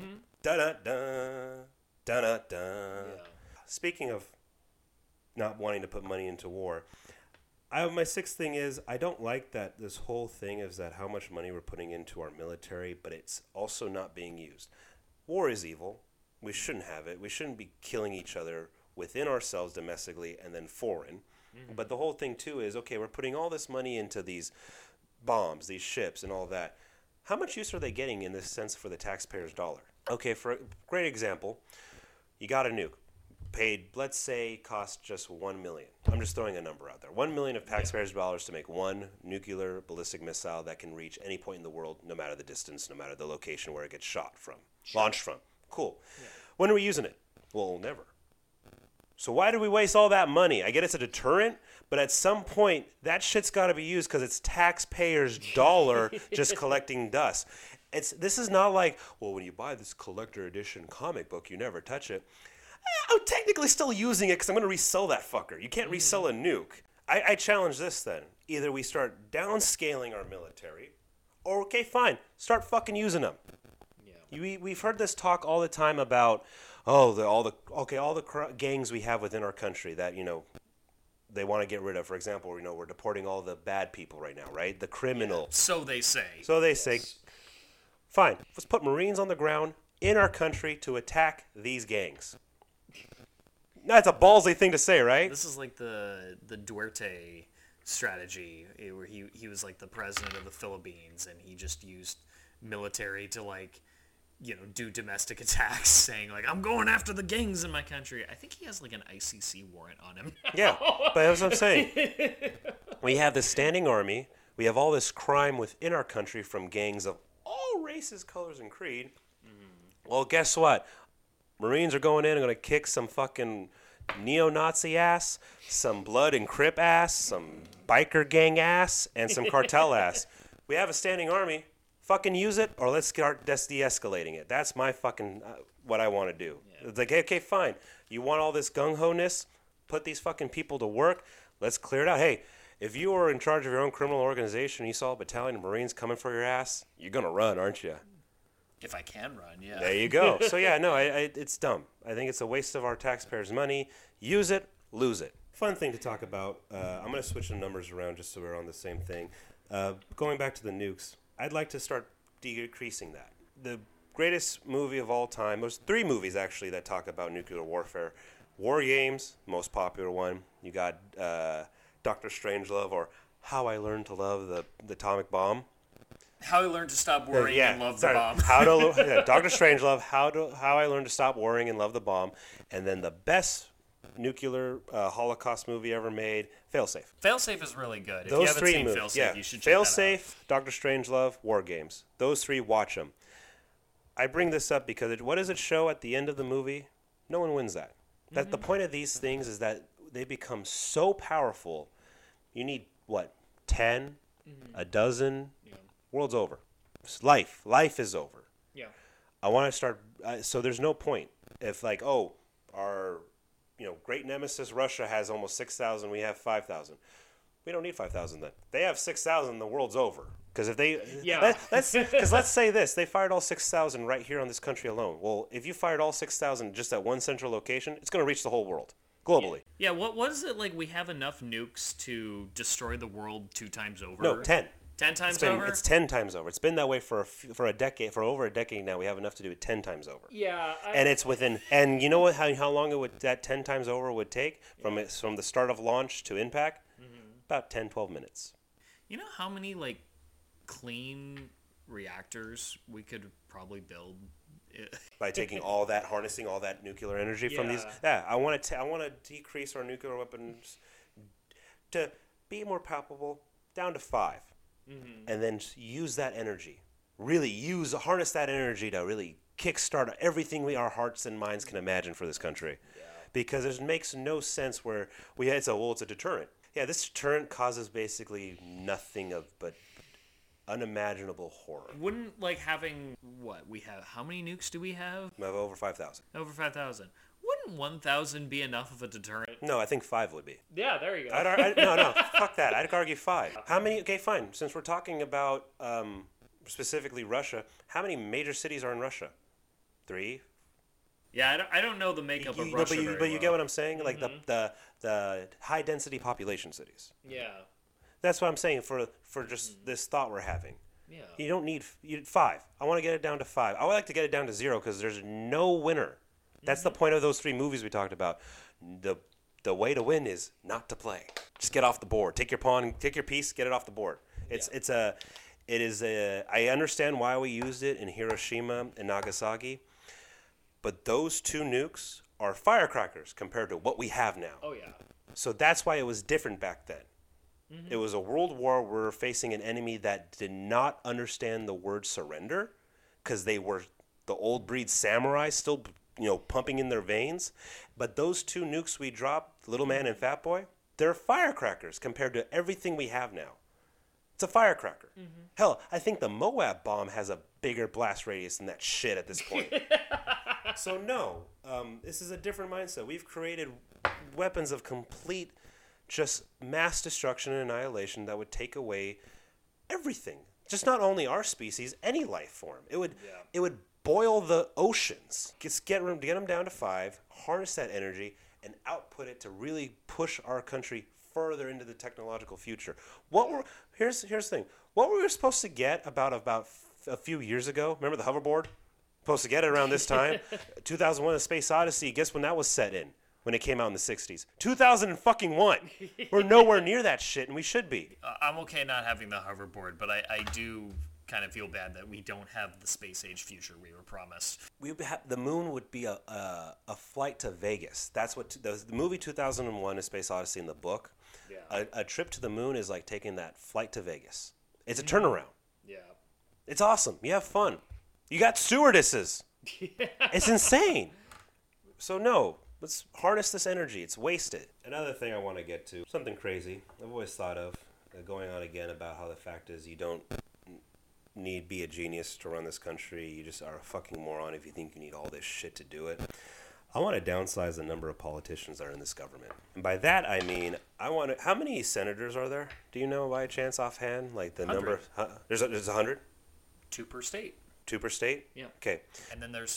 Da-da-da, da-da-da. Yeah. Speaking of not wanting to put money into war, my 6th thing is I don't like that this whole thing is that how much money we're putting into our military, but it's also not being used. War is evil. We shouldn't have it. We shouldn't be killing each other within ourselves domestically and then foreign. But the whole thing, too, is, okay, we're putting all this money into these bombs, these ships and all that. How much use are they getting in this sense for the taxpayer's dollar? Okay, for a great example, you got a nuke. paid, let's say, cost just $1 million. I'm just throwing a number out there. $1 million of taxpayers' dollars to make one nuclear ballistic missile that can reach any point in the world, no matter the distance, no matter the location where it gets shot from, launched from. Cool. Yeah. When are we using it? Well, never. So why do we waste all that money? I get it's a deterrent, but at some point, that shit's got to be used because it's taxpayers' dollar just collecting dust. This is not like, well, when you buy this collector edition comic book, you never touch it. I'm technically still using it because I'm going to resell that fucker. You can't resell a nuke. I challenge this then. Either we start downscaling our military, or, okay, fine, start fucking using them. Yeah. We've heard this talk all the time about, all the gangs we have within our country that, they want to get rid of. For example, we're deporting all the bad people right now, right? The criminal. Yeah. So they say. Yes. Fine. Let's put Marines on the ground in our country to attack these gangs. That's a ballsy thing to say, right? This is like the Duarte strategy, where he was like the president of the Philippines, and he just used military to do domestic attacks, saying like, I'm going after the gangs in my country. I think he has like an ICC warrant on him. Yeah, but that's what I'm saying. We have this standing army. We have all this crime within our country from gangs of all races, colors, and creed. Well, guess what? Marines are going in and going to kick some fucking neo-Nazi ass, some blood and Crip ass, some biker gang ass, and some cartel ass. We have a standing army. Fucking use it, or let's start de-escalating it. That's my fucking what I want to do. Yeah. It's like, okay, fine. You want all this gung-ho-ness? Put these fucking people to work. Let's clear it out. Hey, if you were in charge of your own criminal organization and you saw a battalion of Marines coming for your ass, you're going to run, aren't you? If I can run, yeah. There you go. So, yeah, no, it's dumb. I think it's a waste of our taxpayers' money. Use it, lose it. Fun thing to talk about. I'm going to switch the numbers around just so we're on the same thing. Going back to the nukes, I'd like to start decreasing that. The greatest movie of all time, there's 3 movies actually that talk about nuclear warfare. War Games, most popular one. You got Dr. Strangelove, or How I Learned to Love the Atomic Bomb. How I Learned to Stop Worrying and Love the Bomb. Dr. Strangelove, How I Learned to Stop Worrying and Love the Bomb. And then the best nuclear Holocaust movie ever made, Failsafe. Failsafe is really good. Those if you haven't seen Failsafe, you should check Failsafe, Dr. Strangelove, War Games. Those 3, watch them. I bring this up because what does it show at the end of the movie? No one wins that. That the point of these things is that they become so powerful. You need, 10, a dozen? Yeah. World's over. It's life is over. Yeah. I want to start, so there's no point. If our great nemesis Russia has almost 6,000, we have 5,000. We don't need 5,000 then. They have 6,000, the world's over. Because if they, let's say this, they fired all 6,000 right here on this country alone. Well, if you fired all 6,000 just at one central location, it's going to reach the whole world, globally. Yeah, what is it like? We have enough nukes to destroy the world 2 times over? No, 10. 10 times over? It's 10 times over. It's been that way for a decade, for over a decade now. We have enough to do it 10 times over. Yeah. And it's within, and you know what? How long that 10 times over would take from the start of launch to impact? About 10, 12 minutes. You know how many clean reactors we could probably build by taking all that, harnessing all that nuclear energy from these? Yeah, I want to decrease our nuclear weapons to be more palpable down to 5. And then use that energy. Really harness that energy to really kickstart everything our hearts and minds can imagine for this country. Yeah. Because it makes no sense where it's a deterrent. Yeah, this deterrent causes basically nothing but unimaginable horror. Wouldn't having we have? How many nukes do we have? We have over 5,000. Over 5,000. Wouldn't 1,000 be enough of a deterrent? No, I think 5 would be. Yeah, there you go. No, fuck that. I'd argue 5. How many? Okay, fine. Since we're talking about specifically Russia, how many major cities are in Russia? 3. Yeah, I don't know the makeup of Russia. But you get what I'm saying? Like the high density population cities. Yeah. That's what I'm saying for just this thought we're having. Yeah. You don't need 5. I want to get it down to 5. I would like to get it down to 0 because there's no winner. That's the point of those 3 movies we talked about. The way to win is not to play. Just get off the board. Take your pawn, take your piece, get it off the board. I understand why we used it in Hiroshima and Nagasaki, but those 2 nukes are firecrackers compared to what we have now. Oh yeah. So that's why it was different back then. It was a world war where we're facing an enemy that did not understand the word surrender because they were the old breed samurai still, pumping in their veins. But those two nukes we dropped, Little Man and Fat Boy, they're firecrackers compared to everything we have now. It's a firecracker. Hell, I think the Moab bomb has a bigger blast radius than that shit at this point. So no, this is a different mindset. We've created weapons of complete just mass destruction and annihilation that would take away everything. Just not only our species, any life form. It would boil the oceans. Get them down to 5, harness that energy, and output it to really push our country further into the technological future. Here's the thing. What were we supposed to get about a few years ago? Remember the hoverboard? Supposed to get it around this time. 2001: A Space Odyssey. Guess when that was set in? When it came out in the 60s. 2001. We're nowhere near that shit, and we should be. I'm okay not having the hoverboard, but I do kind of feel bad that we don't have the space age future we were promised. The moon would be a flight to Vegas. That's what the movie 2001: A Space Odyssey in the book. Yeah. A trip to the moon is like taking that flight to Vegas. It's a turnaround. Yeah. It's awesome. You have fun. You got stewardesses. It's insane. So no. Let's harness this energy. It's wasted. Another thing I want to get to, something crazy I've always thought of, going on again about how the fact is you don't need be a genius to run this country. You just are a fucking moron if you think you need all this shit to do it. I want to downsize the number of politicians that are in this government. And by that I mean, how many senators are there? Do you know by chance offhand? Like the 100. number? There's 100? 2 per state. 2 per state? Yeah. Okay. And then there's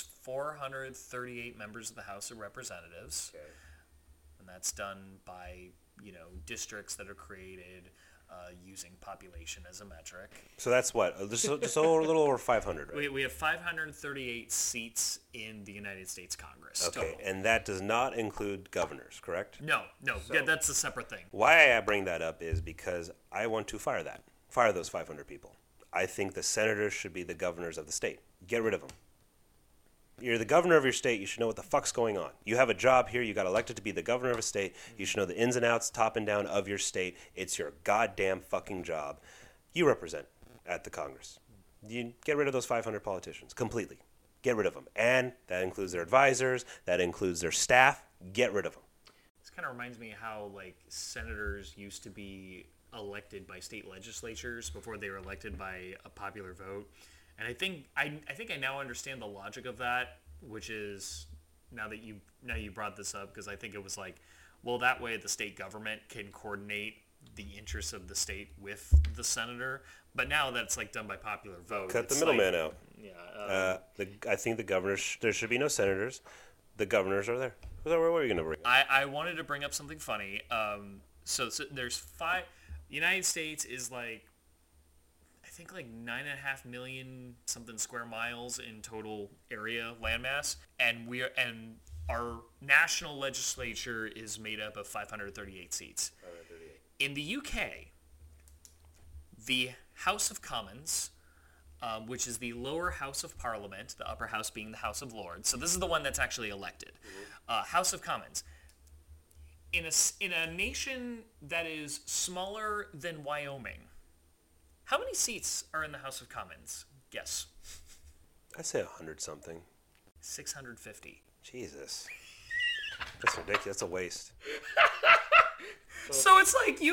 438 members of the House of Representatives. Okay. And that's done by, districts that are created using population as a metric. So that's what? Just a little over 500, right? We have 538 seats in the United States Congress. Okay, total. and that does not include governors, correct? No. Yeah, that's a separate thing. Why I bring that up is because I want to fire those 500 people. I think the senators should be the governors of the state. Get rid of them. You're the governor of your state. You should know what the fuck's going on. You have a job here. You got elected to be the governor of a state. You should know the ins and outs, top and down of your state. It's your goddamn fucking job. You represent at the Congress. You get rid of those 500 politicians completely. Get rid of them. And that includes their advisors. That includes their staff. Get rid of them. This kind of reminds me how, senators used to be elected by state legislatures before they were elected by a popular vote. And I think I now understand the logic of that, which is now you brought this up, because I think it was that way the state government can coordinate the interests of the state with the senator. But now that's done by popular vote. Cut the middleman out. Yeah. I think the governors, there should be no senators. The governors are there. What are you going to bring up? I wanted to bring up something funny. So there's 5. The United States is I think 9.5 million something square miles in total area landmass, and our national legislature is made up of 538 seats. 538. In the UK, the House of Commons, which is the lower house of Parliament, the upper house being the House of Lords. So this is the one that's actually elected. House of Commons. In a nation that is smaller than Wyoming, how many seats are in the House of Commons? Guess. I'd say 100 something. 650. Jesus. That's ridiculous. That's a waste. So it's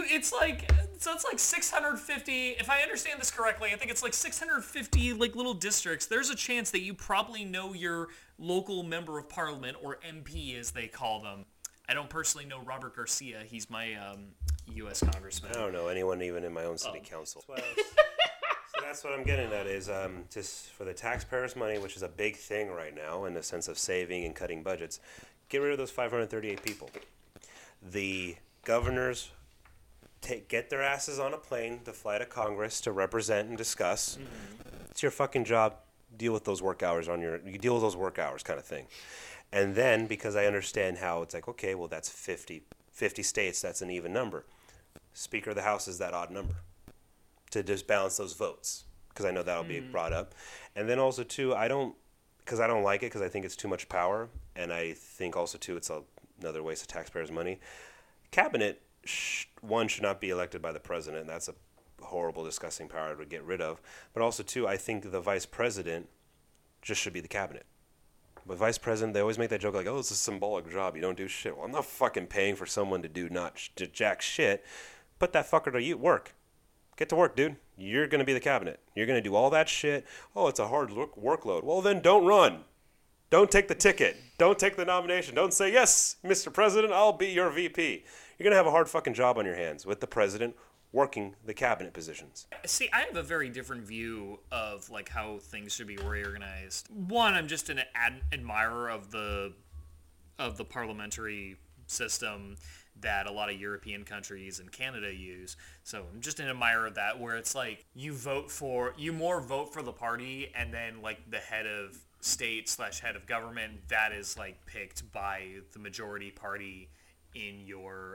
650. If I understand this correctly, I think it's 650 little districts. There's a chance that you probably know your local member of parliament, or MP as they call them. I don't personally know Robert Garcia. He's my U.S. congressman. I don't know anyone even in my own city council. So that's what I'm getting at is just for the taxpayers' money, which is a big thing right now in the sense of saving and cutting budgets, get rid of those 538 people. The governors get their asses on a plane to fly to Congress to represent and discuss. Mm-hmm. It's your fucking job. Deal with those work hours you deal with those work hours kind of thing. And then, because I understand how it's okay, well, that's 50 states, that's an even number. Speaker of the House is that odd number to just balance those votes, because I know that'll be brought up. And then also, too, I don't like it because I think it's too much power. and I think also too it's another waste of taxpayers' money. Cabinet, one, should not be elected by the president. And that's a horrible, disgusting power to get rid of. But also too, I think the vice president just should be the cabinet. But vice president, they always make that joke like, oh, it's a symbolic job. You don't do shit. Well, I'm not fucking paying for someone to do to jack shit. Put that fucker to work. Get to work, dude. You're going to be the cabinet. You're going to do all that shit. Oh, it's a hard workload. Well, then don't run. Don't take the ticket. Don't take the nomination. Don't say, yes, Mr. President, I'll be your VP. You're going to have a hard fucking job on your hands with the president working the cabinet positions. See, I have a very different view of like how things should be reorganized. One, I'm just an admirer of the parliamentary system that a lot of European countries and Canada use. So I'm just an admirer of that, where it's like you vote for the party, and then like the head of state / head of government, that is like picked by the majority party in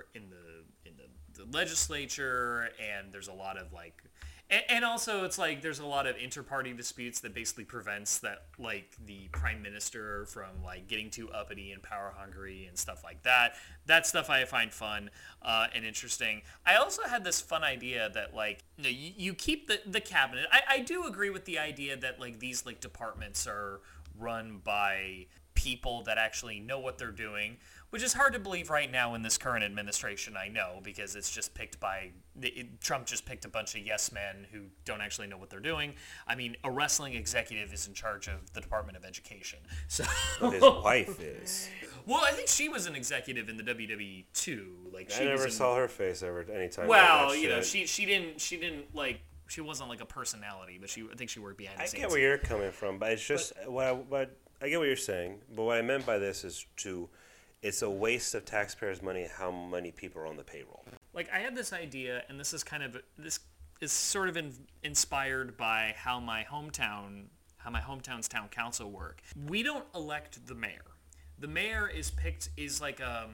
the legislature, and there's a lot of like, and also it's like there's a lot of inter-party disputes that basically prevents that like the prime minister from like getting too uppity and power hungry and stuff like that. That stuff I find fun and interesting. I also had this fun idea that like you keep the cabinet. I do agree with the idea that like these like departments are run by people that actually know what they're doing, which is hard to believe right now in this current administration, I know, because it's just picked by... Trump just picked a bunch of yes men who don't actually know what they're doing. I mean, a wrestling executive is in charge of the Department of Education. So His wife is. Well, I think she was an executive in the WWE too. Like I never saw her face ever anytime. Well, you know, she didn't like... She wasn't like a personality, but I think she worked behind the scenes. I get where you're coming from, but it's just... I get what you're saying, but what I meant by this is it's a waste of taxpayers' money how many people are on the payroll. Like, I had this idea, and this is sort of inspired by how my hometown's town council work. We don't elect the mayor. The mayor is like a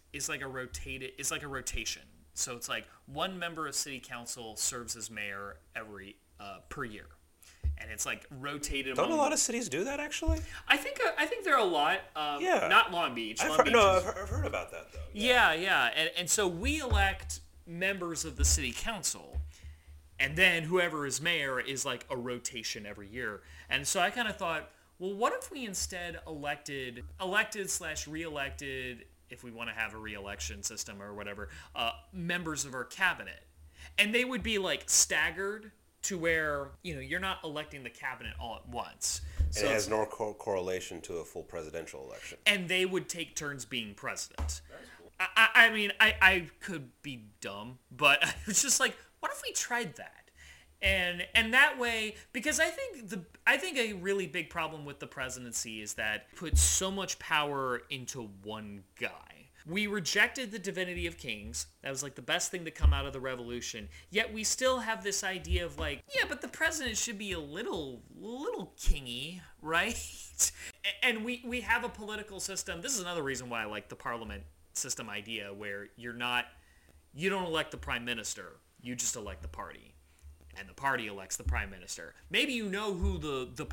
rotation. So it's like one member of city council serves as mayor per year. And it's like rotated. Don't a lot of cities do that actually? I think there are a lot. Yeah. Not Long Beach. I've heard about that though. Yeah. And so we elect members of the city council, and then whoever is mayor is like a rotation every year. And so I kind of thought, well, what if we instead elected / re-elected, if we want to have a re-election system or whatever, members of our cabinet, and they would be like staggered. To where, you know, you're not electing the cabinet all at once. So it has no correlation to a full presidential election. And they would take turns being president. Cool. I mean, I could be dumb, but I was just like, what if we tried that? And that way, because I think a really big problem with the presidency is that it puts so much power into one guy. We rejected the divinity of kings. That was like the best thing to come out of the revolution. Yet we still have this idea of like, yeah, but the president should be a little kingy, right? And we have a political system. This is another reason why I like the parliament system idea, where you don't elect the prime minister, you just elect the party. And the party elects the prime minister. Maybe you know who the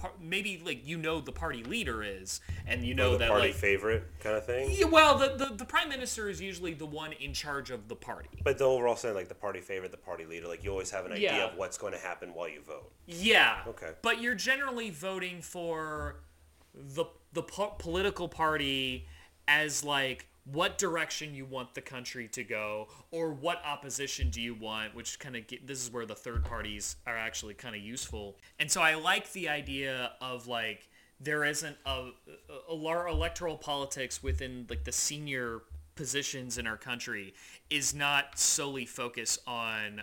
party leader is, and you know the that party like favorite kind of thing. Yeah, well, the prime minister is usually the one in charge of the party. But the overall saying like the party favorite, the party leader, like you always have an idea of what's going to happen while you vote. Yeah. Okay. But you're generally voting for the political party as like what direction you want the country to go, or what opposition do you want, which kind of this is where the third parties are actually kind of useful. And so I like the idea of like there isn't a electoral politics within like the senior positions in our country is not solely focused on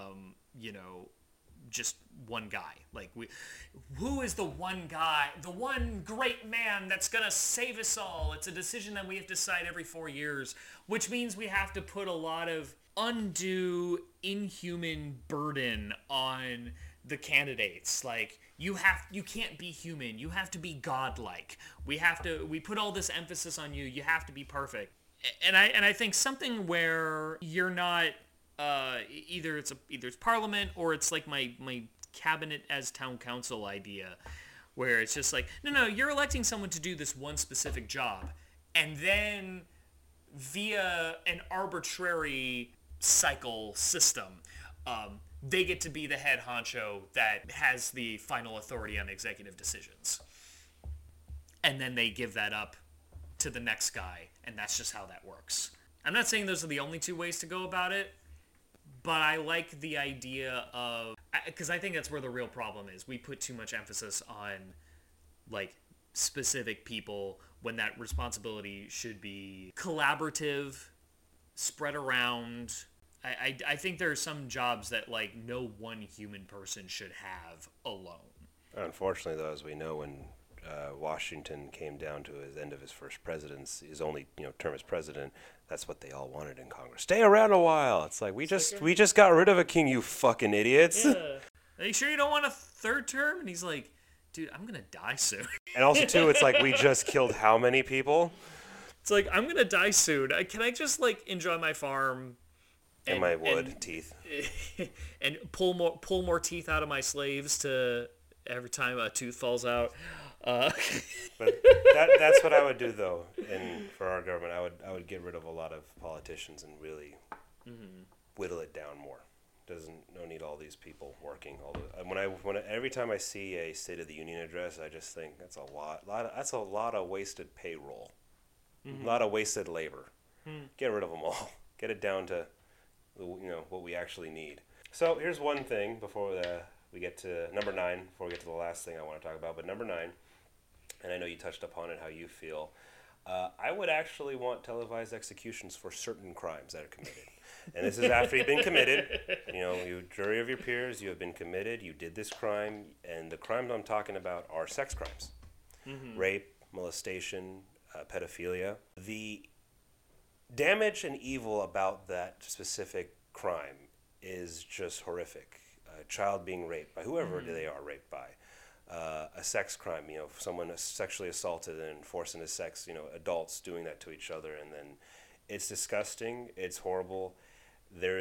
just one guy. Like who is the one guy, the one great man that's gonna save us all? It's a decision that we have to decide every 4 years, which means we have to put a lot of undue, inhuman burden on the candidates. Like you can't be human. You have to be godlike. We put all this emphasis on you. You have to be perfect. And I think something where you're not. Either it's parliament or it's like my cabinet as town council idea, where it's just like, no, you're electing someone to do this one specific job, and then via an arbitrary cycle system, they get to be the head honcho that has the final authority on executive decisions. And then they give that up to the next guy, and that's just how that works. I'm not saying those are the only two ways to go about it, but I like the idea of, because I think that's where the real problem is. We put too much emphasis on, like, specific people when that responsibility should be collaborative, spread around. I think there are some jobs that, like, no one human person should have alone. Unfortunately, though, as we know, when Washington came down to his end of his first presidency, his only term as president, that's what they all wanted in Congress. Stay around a while. It's like we just got rid of a king, you fucking idiots. Yeah. Are you sure you don't want a third term? And he's like, dude, I'm gonna die soon. And also too, it's like we just killed how many people? It's like, I'm gonna die soon. Can I just like enjoy my farm? And my wood teeth. And pull more teeth out of my slaves to every time a tooth falls out. But that's what I would do though. And for our government, I would get rid of a lot of politicians and really whittle it down more. No need all these people working. Every time I see a State of the Union address, I just think that's a lot of wasted payroll, a lot of wasted labor. Get rid of them all. Get it down to what we actually need. So here's one thing before we get to number 9. Before we get to the last thing I want to talk about, but number 9, and I know you touched upon it, how you feel. I would actually want televised executions for certain crimes that are committed. And this is after you've been committed. You jury of your peers, you have been committed, you did this crime, and the crimes I'm talking about are sex crimes. Rape, molestation, pedophilia. The damage and evil about that specific crime is just horrific. A child being raped by whoever they are raped by. A sex crime, someone sexually assaulted and forced into sex, adults doing that to each other, and then it's disgusting, it's horrible. There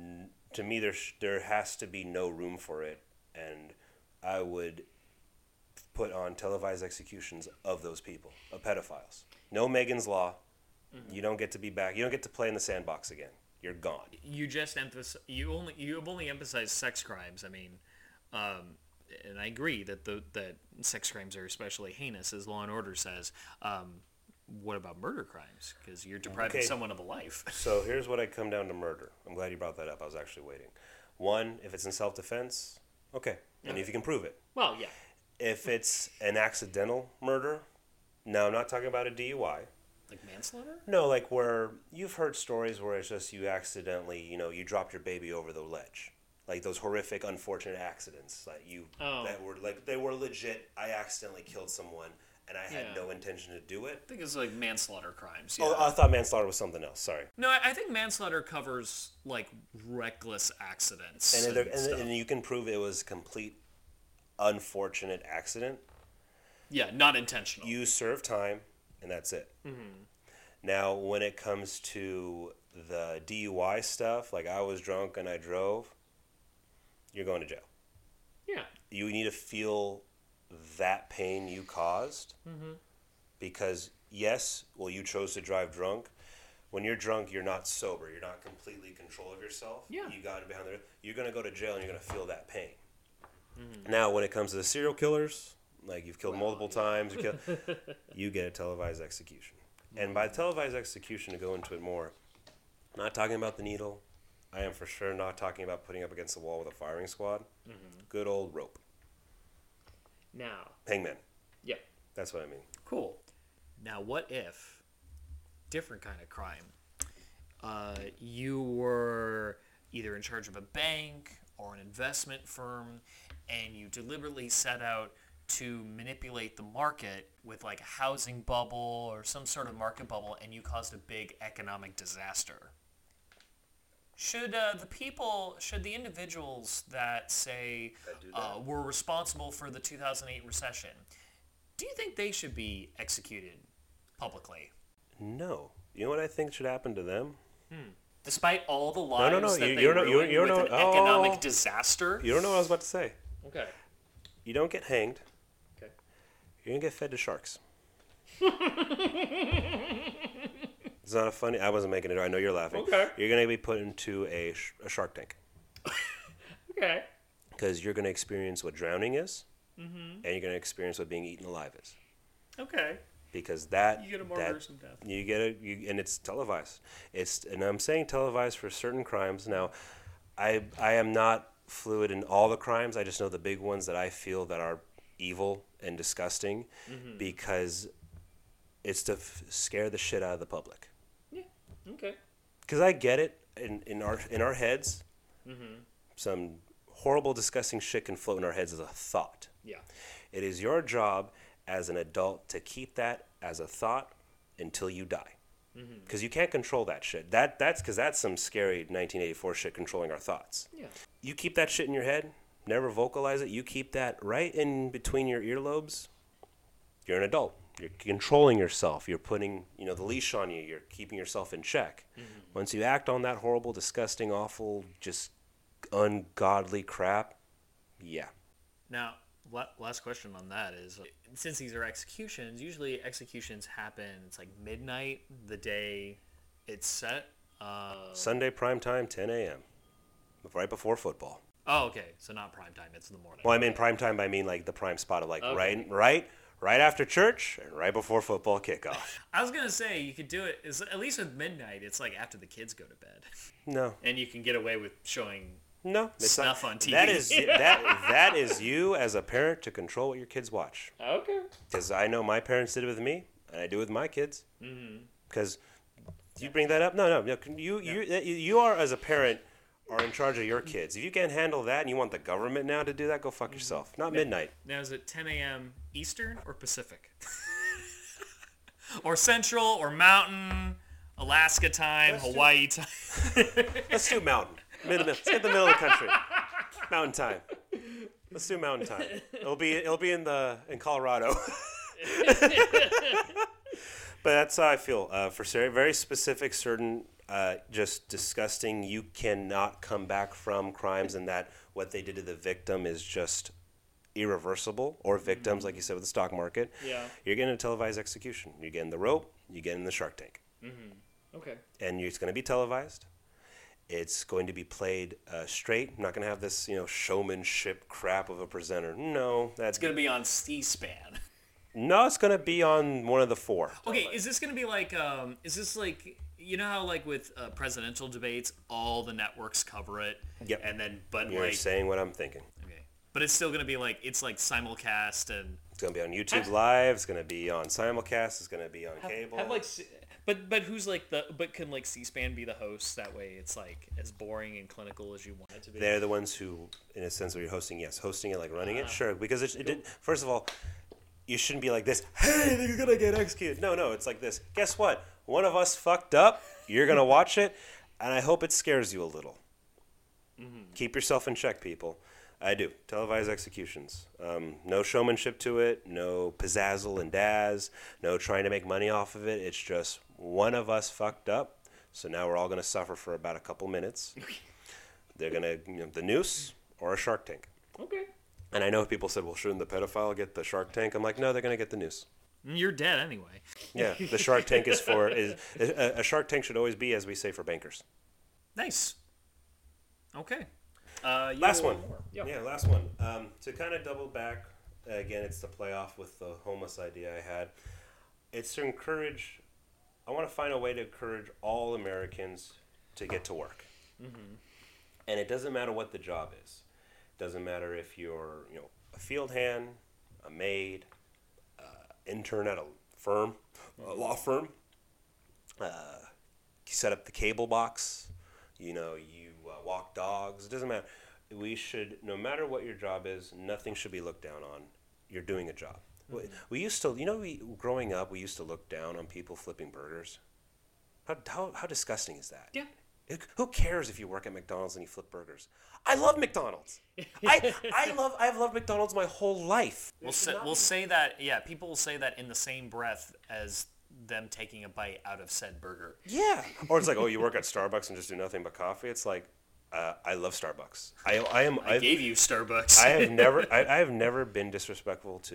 has to be no room for it, and I would put on televised executions of those people, of pedophiles. No Megan's Law. You don't get to be back. You don't get to play in the sandbox again. You're gone. You have only emphasized sex crimes. I mean, and I agree that sex crimes are especially heinous, as Law and Order says. What about murder crimes? Because you're depriving someone of a life. So here's what I come down to murder. I'm glad you brought that up. I was actually waiting. 1, if it's in self-defense, okay. And if you can prove it. Well, yeah. If it's an accidental murder, no, I'm not talking about a DUI. Like manslaughter? No, like where you've heard stories where it's just you accidentally, you dropped your baby over the ledge. Like those horrific, unfortunate accidents. They were legit. I accidentally killed someone, and I had no intention to do it. I think it's like manslaughter crimes. Yeah. Oh, I thought manslaughter was something else. Sorry. No, I think manslaughter covers like reckless accidents. And you can prove it was complete unfortunate accident. Yeah, not intentional. You serve time, and that's it. Now, when it comes to the DUI stuff, like I was drunk and I drove, you're going to jail. Yeah. You need to feel that pain you caused because, yes, you chose to drive drunk. When you're drunk, you're not sober. You're not completely in control of yourself. Yeah. You got it behind there. You're going to go to jail and you're going to feel that pain. Now, when it comes to the serial killers, like you've killed multiple times, you get a televised execution. And by televised execution, to go into it more, I'm not talking about the needle. I am for sure not talking about putting up against the wall with a firing squad. Good old rope. Now. Hangman. Yeah. That's what I mean. Cool. Now, what if, different kind of crime, you were either in charge of a bank or an investment firm, and you deliberately set out to manipulate the market with like a housing bubble or some sort of market bubble, and you caused a big economic disaster. Should the individuals that say were responsible for the 2008 recession, do you think they should be executed publicly? No. You know what I think should happen to them? Despite all the lives that they ruined with an economic disaster? You don't know what I was about to say. Okay. You don't get hanged. Okay. you're going to get fed to sharks. It's not a funny... I wasn't making it. I know you're laughing. Okay. You're going to be put into a shark tank. Okay. Because you're going to experience what drowning is, and you're going to experience what being eaten alive is. Okay. Because that... You get a more gruesome death. You get and it's televised. And I'm saying televised for certain crimes. Now, I am not fluid in all the crimes. I just know the big ones that I feel that are evil and disgusting, because it's to scare the shit out of the public. Yeah. Okay. Because I get it. In our heads, some horrible, disgusting shit can float in our heads as a thought. Yeah. It is your job as an adult to keep that as a thought until you die. Because you can't control that shit. That's because that's some scary 1984 shit controlling our thoughts. Yeah. You keep that shit in your head, never vocalize it. You keep that right in between your earlobes. You're an adult. You're controlling yourself. You're putting, the leash on you. You're keeping yourself in check. Once you act on that horrible, disgusting, awful, just ungodly crap, yeah. Now, last question on that is, since these are executions, usually executions happen, it's like midnight, the day it's set. Sunday prime time, 10 a.m. Right before football. Oh, okay. So not prime time, it's in the morning. Well, I mean prime time, I mean like the prime spot of like Okay. right after church and right before football kickoff. I was going to say, you could do it, at least with midnight, it's like after the kids go to bed. No. And you can get away with showing No, it's snuff not. on TV. That is you as a parent to control what your kids watch. Okay. Because I know my parents did it with me, and I do it with my kids. Because you bring that up, no. You are as a parent are in charge of your kids. If you can't handle that and you want the government now to do that, go fuck yourself. Not midnight. Now, is it 10 a.m. Eastern or Pacific? Or Central or Mountain, Alaska time, Hawaii time? Let's do mountain. Let's get the middle of the country. Mountain time. Let's do mountain time. It'll be in Colorado. But that's how I feel. For very specific, certain, just disgusting. You cannot come back from crimes, and that what they did to the victim is just irreversible. Or victims, like you said with the stock market. Yeah. You're getting a televised execution. You're getting the rope. You're getting the Shark Tank. Okay. And it's going to be televised. It's going to be played straight. I'm not going to have this, showmanship crap of a presenter. No, It's going to be on C-SPAN. No, it's going to be on one of the four. Okay, is this going to be like, is this like, how like with presidential debates, all the networks cover it? Yep. And then, but You're like, saying what I'm thinking. okay. But it's still going to be like, it's like simulcast and... It's going to be on YouTube Live. It's going to be on simulcast. It's going to be on cable. Have like, but who's like but can like C-SPAN be the host? That way it's like as boring and clinical as you want it to be. They're the ones who, in a sense, are hosting. Yes, hosting it, like running it. Sure, because it did. First of all, you shouldn't be like this. Hey, they're gonna get executed. No, it's like this. Guess what? One of us fucked up. You're gonna watch it, and I hope it scares you a little. Keep yourself in check, people. I do. Televised executions. No showmanship to it. No pizzazzle and dazz. No trying to make money off of it. It's just one of us fucked up. So now we're all going to suffer for about a couple minutes. They're going to, the noose or a Shark Tank. Okay. And I know people said, well, shouldn't the pedophile get the Shark Tank? I'm like, no, they're going to get the noose. You're dead anyway. Yeah, the Shark Tank is for, a Shark Tank should always be, as we say, for bankers. Nice. Okay. Last one. Yeah. Yeah, last one. To kind of double back, again, it's to play off with the homeless idea I had. It's to encourage, I want to find a way to encourage all Americans to get to work. And it doesn't matter what the job is. It doesn't matter if you're, a field hand, a maid, intern at a firm, a law firm. You set up the cable box. You walk dogs. It doesn't matter. We should, no matter what your job is, nothing should be looked down on. You're doing a job. We used to, growing up, we used to look down on people flipping burgers. How disgusting is that? Yeah. Who cares if you work at McDonald's and you flip burgers? I love McDonald's. I've loved McDonald's my whole life. We'll say that. Yeah, people will say that in the same breath as them taking a bite out of said burger. Yeah. Or it's like, oh, you work at Starbucks and just do nothing but coffee. It's like, I love Starbucks. I gave you Starbucks. I have never been disrespectful to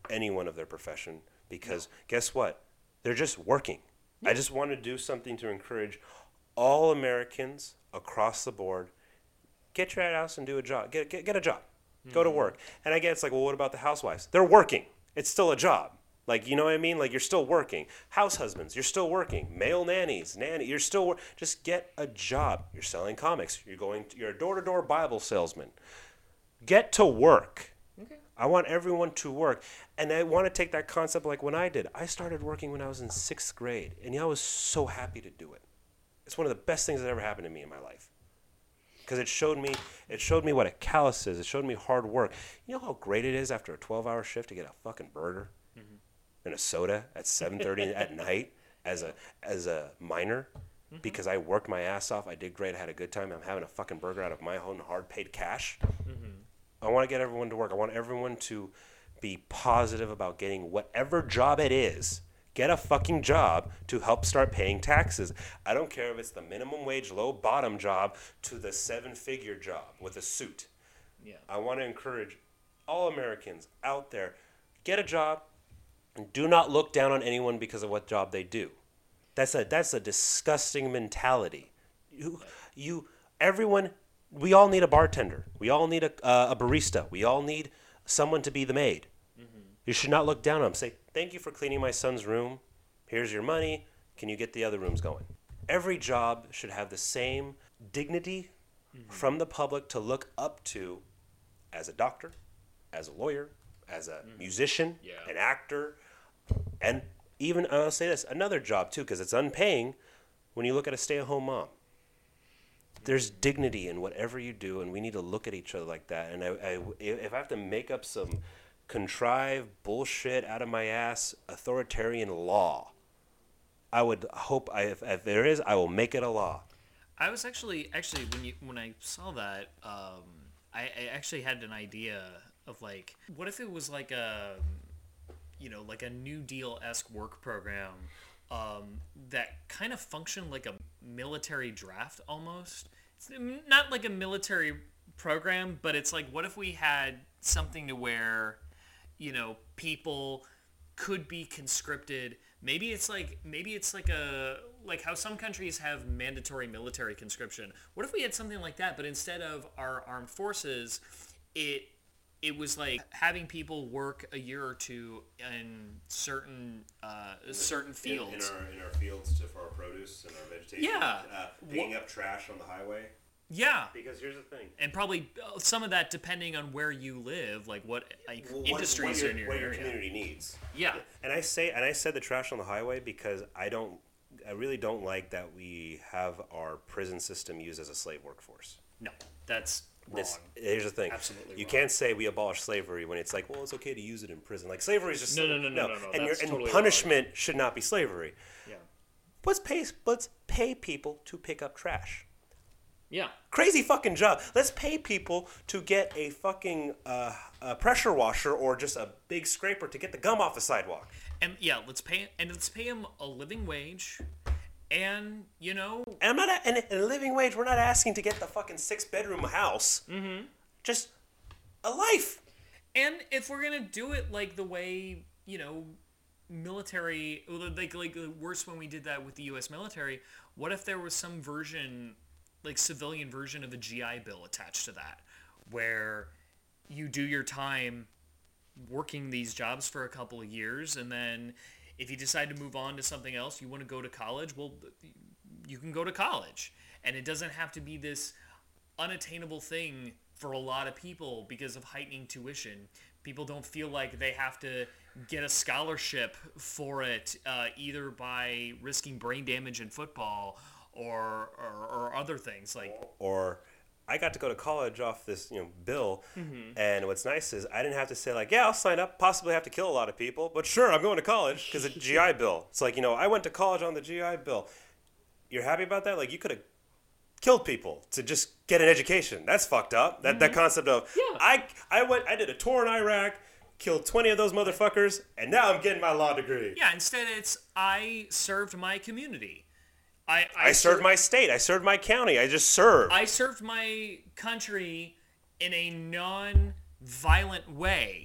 anyone of their profession because guess what? They're just working. I just want to do something to encourage all Americans across the board. Get your house and do a job. Get a job. Go to work. And I get it's like, well, what about the housewives? They're working. It's still a job. Like, you know what I mean? Like, you're still working. House husbands, you're still working. Male nannies, you're still just get a job. You're selling comics. You're a door-to-door Bible salesman. Get to work. Okay. I want everyone to work. And I want to take that concept like when I did. I started working when I was in 6th grade. And I was so happy to do it. It's one of the best things that ever happened to me in my life. Because it showed me what a callous is. It showed me hard work. You know how great it is after a 12-hour shift to get a fucking burger and a soda at 7:30 at night as a minor because I worked my ass off. I did great. I had a good time. I'm having a fucking burger out of my own hard paid cash. I want to get everyone to work. I want everyone to be positive about getting whatever job it is. Get a fucking job to help start paying taxes. I don't care if it's the minimum wage, low bottom job to the 7-figure job with a suit. Yeah. I want to encourage all Americans out there, get a job and do not look down on anyone because of what job they do. That's a disgusting mentality. Everyone, we all need a bartender. We all need a barista. We all need someone to be the maid. You should not look down on them. Say, thank you for cleaning my son's room. Here's your money. Can you get the other rooms going? Every job should have the same dignity from the public to look up to as a doctor, as a lawyer, as a musician, an actor, and even, I'll say this, another job too, because it's unpaying when you look at a stay-at-home mom. There's dignity in whatever you do, and we need to look at each other like that. And if I have to make up some contrived bullshit out of my ass authoritarian law, I would hope if there is, I will make it a law. I was actually when I saw that, I actually had an idea of like, what if it was like a New Deal-esque work program that kind of functioned like a military draft almost. It's not like a military program, but it's like, what if we had something to where, people could be conscripted. Maybe it's like how some countries have mandatory military conscription. What if we had something like that, but instead of our armed forces, it was like having people work a year or two in certain fields. In our fields for our produce and our vegetation. Yeah. Picking up trash on the highway. Yeah. Because here's the thing. And probably some of that depending on where you live, like what industries are in your area. What your community needs. Yeah. And I said the trash on the highway because I really don't like that we have our prison system used as a slave workforce. No, that's wrong. Here's the thing. Absolutely you wrong. Can't say we abolished slavery when it's like, well, it's okay to use it in prison. Like slavery is just No. And punishment should not be slavery. Yeah. Let's pay people to pick up trash. Yeah. Crazy fucking job. Let's pay people to get a fucking pressure washer or just a big scraper to get the gum off the sidewalk. And yeah, let's pay them a living wage, and And I'm not and a living wage. We're not asking to get the fucking 6-bedroom house. Mm-hmm. Just a life. And if we're gonna do it like the way military, like worse when we did that with the U.S. military, what if there was some version, like civilian version of a GI Bill attached to that, where you do your time working these jobs for a couple of years, and then if you decide to move on to something else, you want to go to college, well, you can go to college. And it doesn't have to be this unattainable thing for a lot of people because of heightening tuition. People don't feel like they have to get a scholarship for it, either by risking brain damage in football or other things like. Or I got to go to college off this bill, and what's nice is I didn't have to say like, yeah, I'll sign up. Possibly have to kill a lot of people, but sure, I'm going to college because it's GI Bill. It's like I went to college on the GI Bill. You're happy about that? Like you could have killed people to just get an education. That's fucked up. That concept of I did a tour in Iraq, killed 20 of those motherfuckers, and now I'm getting my law degree. Yeah, instead it's I served my community. I served my state. I served my county. I just served. I served my country in a non-violent way.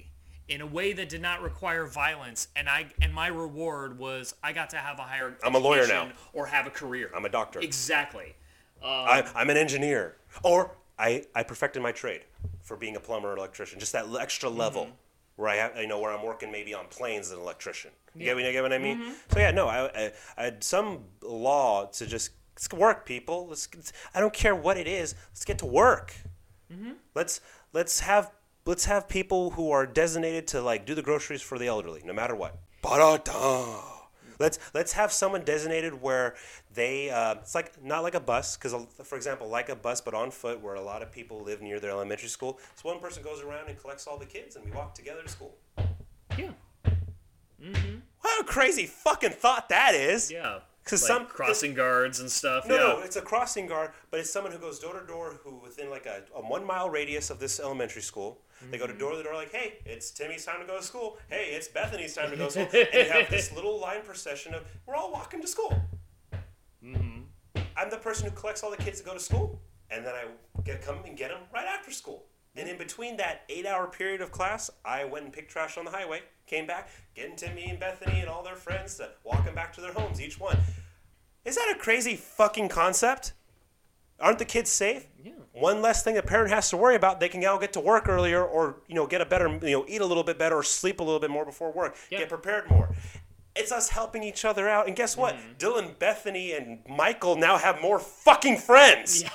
in a way that did not require violence, and my reward was I got to have a higher I'm a lawyer education now. or have a career. I'm a doctor. Exactly. I'm an engineer. Or I perfected my trade for being a plumber or electrician. Just that extra level where where I'm working maybe on planes as an electrician. You get what I mean? So yeah, no, I had some law to just let's work, people. I don't care what it is. Let's get to work. Let's have people who are designated to like do the groceries for the elderly, no matter what. Ba-da-da. Let's have someone designated where they it's like not like a bus, because for example, like a bus but on foot, where a lot of people live near their elementary school. So one person goes around and collects all the kids, and we walk together to school. Yeah. What a crazy fucking thought that is. Yeah. Because Like crossing guards and stuff. No, it's a crossing guard, but it's someone who goes door to door, who within like a 1 mile radius of this elementary school. They go to door like, hey, it's Timmy's time to go to school. Hey, it's Bethany's time to go to school. And you have this little line procession of, we're all walking to school. I'm the person who collects all the kids to go to school, and then I come and get them right after school. And in between that 8-hour period of class, I went and picked trash on the highway, came back, getting Timmy and Bethany and all their friends to walk them back to their homes, each one. Is that a crazy fucking concept? Aren't the kids safe? Yeah. One less thing a parent has to worry about. They can now get to work earlier, or get a better, eat a little bit better, or sleep a little bit more before work. Yeah. Get prepared more. It's us helping each other out. And guess what? Dylan, Bethany, and Michael now have more fucking friends.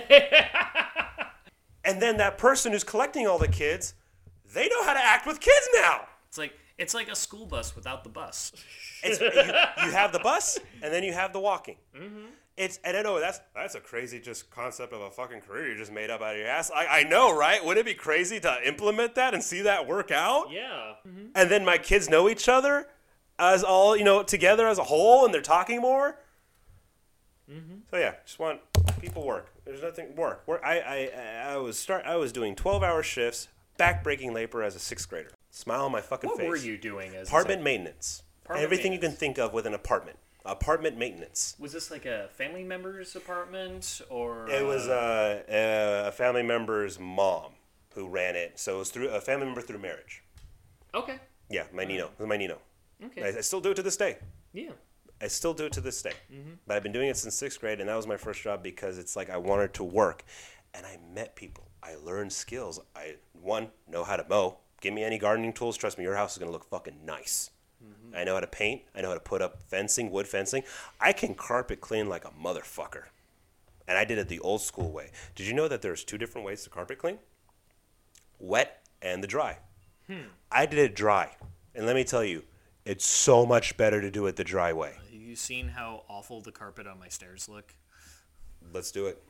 And then that person who's collecting all the kids, they know how to act with kids now. It's like a school bus without the bus. You have the bus, and then you have the walking. And I know that's a crazy just concept of a fucking career you just made up out of your ass. I know, right? Wouldn't it be crazy to implement that and see that work out? Yeah. And then my kids know each other as all, together as a whole, and they're talking more. So yeah, just want people work. There's nothing work. I was doing 12-hour shifts, back-breaking labor as a 6th grader. Smile on my fucking face. What were you doing as Apartment maintenance. Everything you can maintenance. think of with an apartment. Apartment maintenance. Was this like a family member's apartment or? It was a family member's mom who ran it. So it was through a family member through marriage. Okay. Yeah, my Nino. It was my Nino. Okay. I still do it to this day. Yeah. I still do it to this day. But I've been doing it since 6th grade, and that was my first job because it's like I wanted to work. And I met people. I learned skills. I know how to mow. Give me any gardening tools. Trust me, your house is going to look fucking nice. I know how to paint. I know how to put up fencing, wood fencing. I can carpet clean like a motherfucker. And I did it the old school way. Did you know that there's 2 different ways to carpet clean? Wet and the dry. I did it dry. And let me tell you, it's so much better to do it the dry way. You seen how awful the carpet on my stairs look? Let's do it.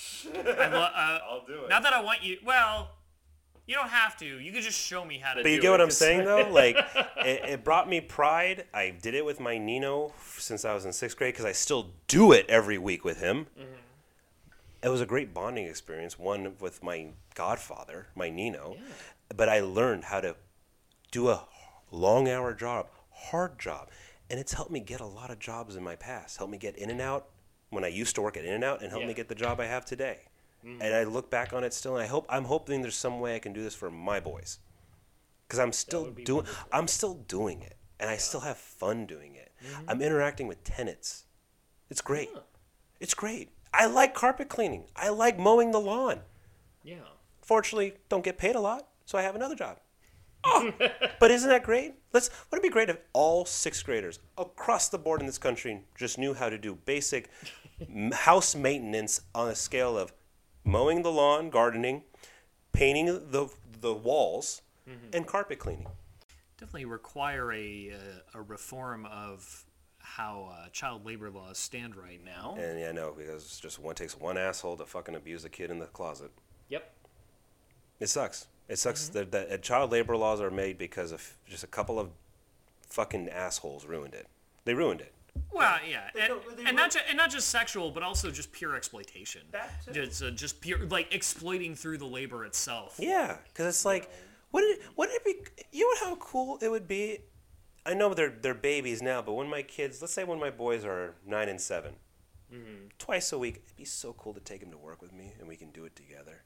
I'll do it. Not that I want you. Well, you don't have to. You can just show me how to do it. But you get what I'm saying, though? Like, it brought me pride. I did it with my Nino since I was in 6th grade because I still do it every week with him. It was a great bonding experience, one with my godfather, my Nino. Yeah. But I learned how to do a long-hour job, hard job. And it's helped me get a lot of jobs in my past. Helped me get In and Out when I used to work at In and Out, and helped me get the job I have today. And I look back on it still, and I'm hoping there's some way I can do this for my boys, because I'm still doing it, and I still have fun doing it. I'm interacting with tenants. It's great. It's great. I like carpet cleaning. I like mowing the lawn. Yeah. Fortunately, don't get paid a lot, so I have another job. Oh, but isn't that great? Wouldn't it be great if all 6th graders across the board in this country just knew how to do basic house maintenance on a scale of mowing the lawn, gardening, painting the walls, and carpet cleaning? Definitely require a reform of how child labor laws stand right now. And yeah, no, because it's just takes one asshole to fucking abuse a kid in the closet. Yep. It sucks. It sucks that child labor laws are made because of just a couple of fucking assholes ruined it. They ruined it. Well, yeah, and not just sexual, but also just pure exploitation. Just pure exploiting through the labor itself. Yeah, because it's like, wouldn't it be? You know how cool it would be. I know they're babies now, but when my kids, let's say when my boys are 9 and 7, twice a week, it'd be so cool to take them to work with me and we can do it together.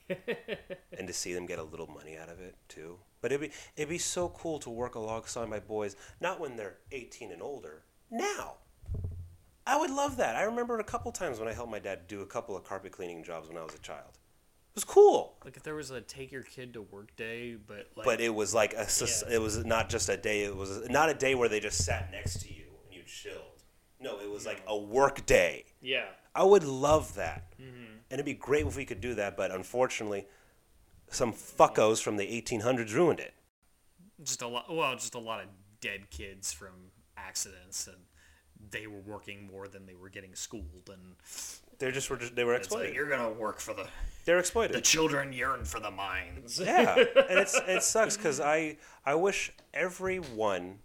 and to see them get a little money out of it too. But it'd be so cool to work alongside my boys, not when they're 18 and older. Now, I would love that. I remember a couple times when I helped my dad do a couple of carpet cleaning jobs when I was a child. It was cool. Like if there was a take your kid to work day, but it was like it was not just a day. It was not a day where they just sat next to you and you chilled. No, it was like a work day. Yeah. I would love that. Mm-hmm. And it'd be great if we could do that, but unfortunately, some fuckos from the 1800s ruined it. Just a lot of dead kids from accidents, and they were working more than they were getting schooled, and they were exploited. Like, you're gonna work for they're exploited. The children yearn for the mines. Yeah, and it sucks because I wish everyone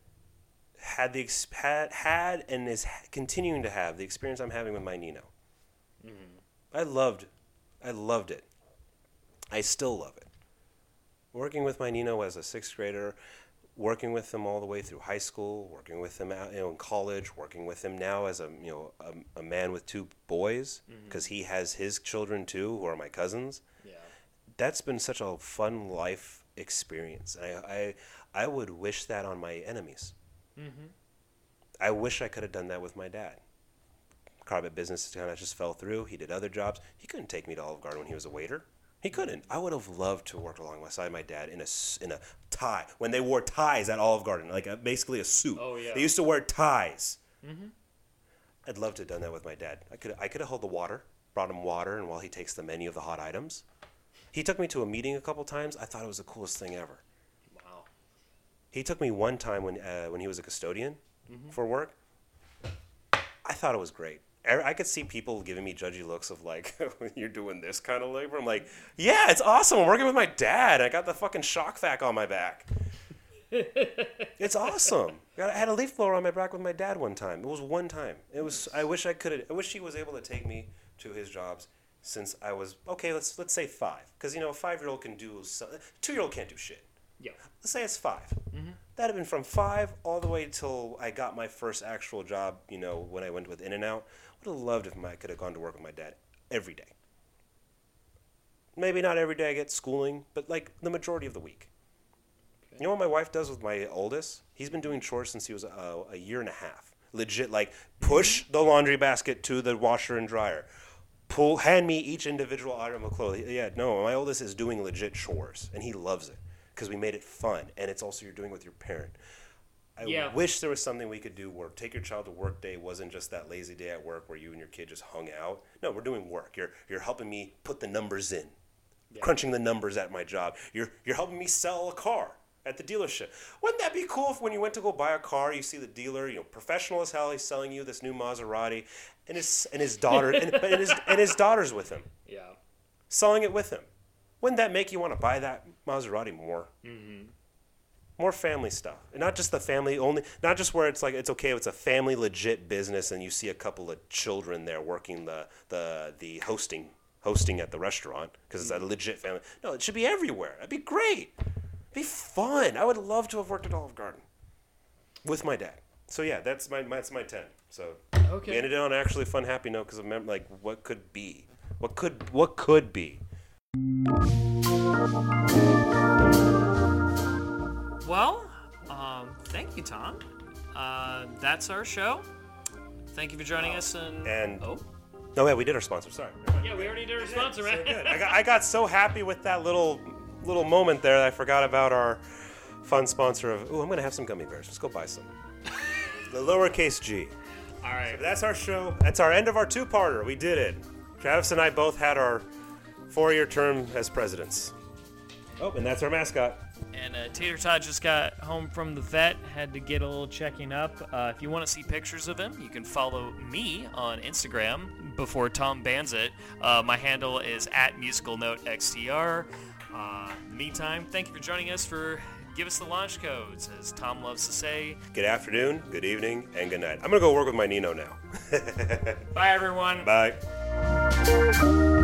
had and is continuing to have the experience I'm having with my Nino. Mm-hmm. I loved it. I still love it. Working with my Nino as a 6th grader, working with him all the way through high school, working with him out, in college, working with him now as a man with 2 boys, because he has his children too, who are my cousins. Yeah, that's been such a fun life experience. I would wish that on my enemies. Mm-hmm. I wish I could have done that with my dad. Carpet business kind of just fell through. He did other jobs. He couldn't take me to Olive Garden when he was a waiter. He couldn't. I would have loved to work alongside my dad in a tie, when they wore ties at Olive Garden, like basically a suit. Oh yeah. They used to wear ties. Mm-hmm. I'd love to have done that with my dad. I could have held the water, brought him water, and while he takes the menu of the hot items. He took me to a meeting a couple times. I thought it was the coolest thing ever. Wow. He took me one time when he was a custodian for work. I thought it was great. I could see people giving me judgy looks of like, you're doing this kind of labor. I'm like, yeah, it's awesome. I'm working with my dad. I got the fucking shock vac on my back. It's awesome. I had a leaf blower on my back with my dad one time. It was one time. It was. I wish he was able to take me to his jobs since I was okay. Let's say 5, because a 5-year-old can do. 2-year-old can't do shit. Yeah. Let's say it's 5. Mm-hmm. That'd have been from 5 all the way till I got my first actual job. When I went with In-N-Out. Would have loved if I could have gone to work with my dad every day. Maybe not every day I get schooling, but like the majority of the week. Okay. You know what my wife does with my oldest? He's been doing chores since he was a year and a half. Legit, like push the laundry basket to the washer and dryer. Hand me each individual item of clothing. Yeah, no, my oldest is doing legit chores, and he loves it because we made it fun, and it's also you're doing with your parent. I wish there was something we could do where take your child to work day wasn't just that lazy day at work where you and your kid just hung out. No, we're doing work. You're helping me put the numbers in, crunching the numbers at my job. You're helping me sell a car at the dealership. Wouldn't that be cool if when you went to go buy a car, you see the dealer, professional as hell, he's selling you this new Maserati, and his daughter and his daughter's with him. Yeah, selling it with him. Wouldn't that make you want to buy that Maserati more? Mm-hmm. More family stuff, and not just the family only. Not just where it's like it's okay. It's a family legit business, and you see a couple of children there working the hosting at the restaurant because it's a legit family. No, it should be everywhere. That'd be great. It'd be fun. I would love to have worked at Olive Garden with my dad. So yeah, that's my 10. So okay. We ended it on an actually fun, happy note because I'm like, what could be? What could be? Well, thank you, Tom. That's our show. Thank you for joining us. No, we did our sponsor. Sorry. Yeah, we already did our sponsor, man. So good. I got so happy with that little moment there that I forgot about our fun sponsor of. I'm gonna have some gummy bears. Let's go buy some. The lowercase G. All right. So that's our show. That's our end of our 2-parter. We did it. Travis and I both had our 4-year term as presidents. Oh, and that's our mascot. And Tater Tot just got home from the vet, had to get a little checking up. If you want to see pictures of him, you can follow me on Instagram before Tom bans it. My handle is @musicalnotextr. In the meantime, thank you for joining us for Give Us the Launch Codes, as Tom loves to say. Good afternoon, good evening, and good night. I'm going to go work with my Nino now. Bye, everyone. Bye.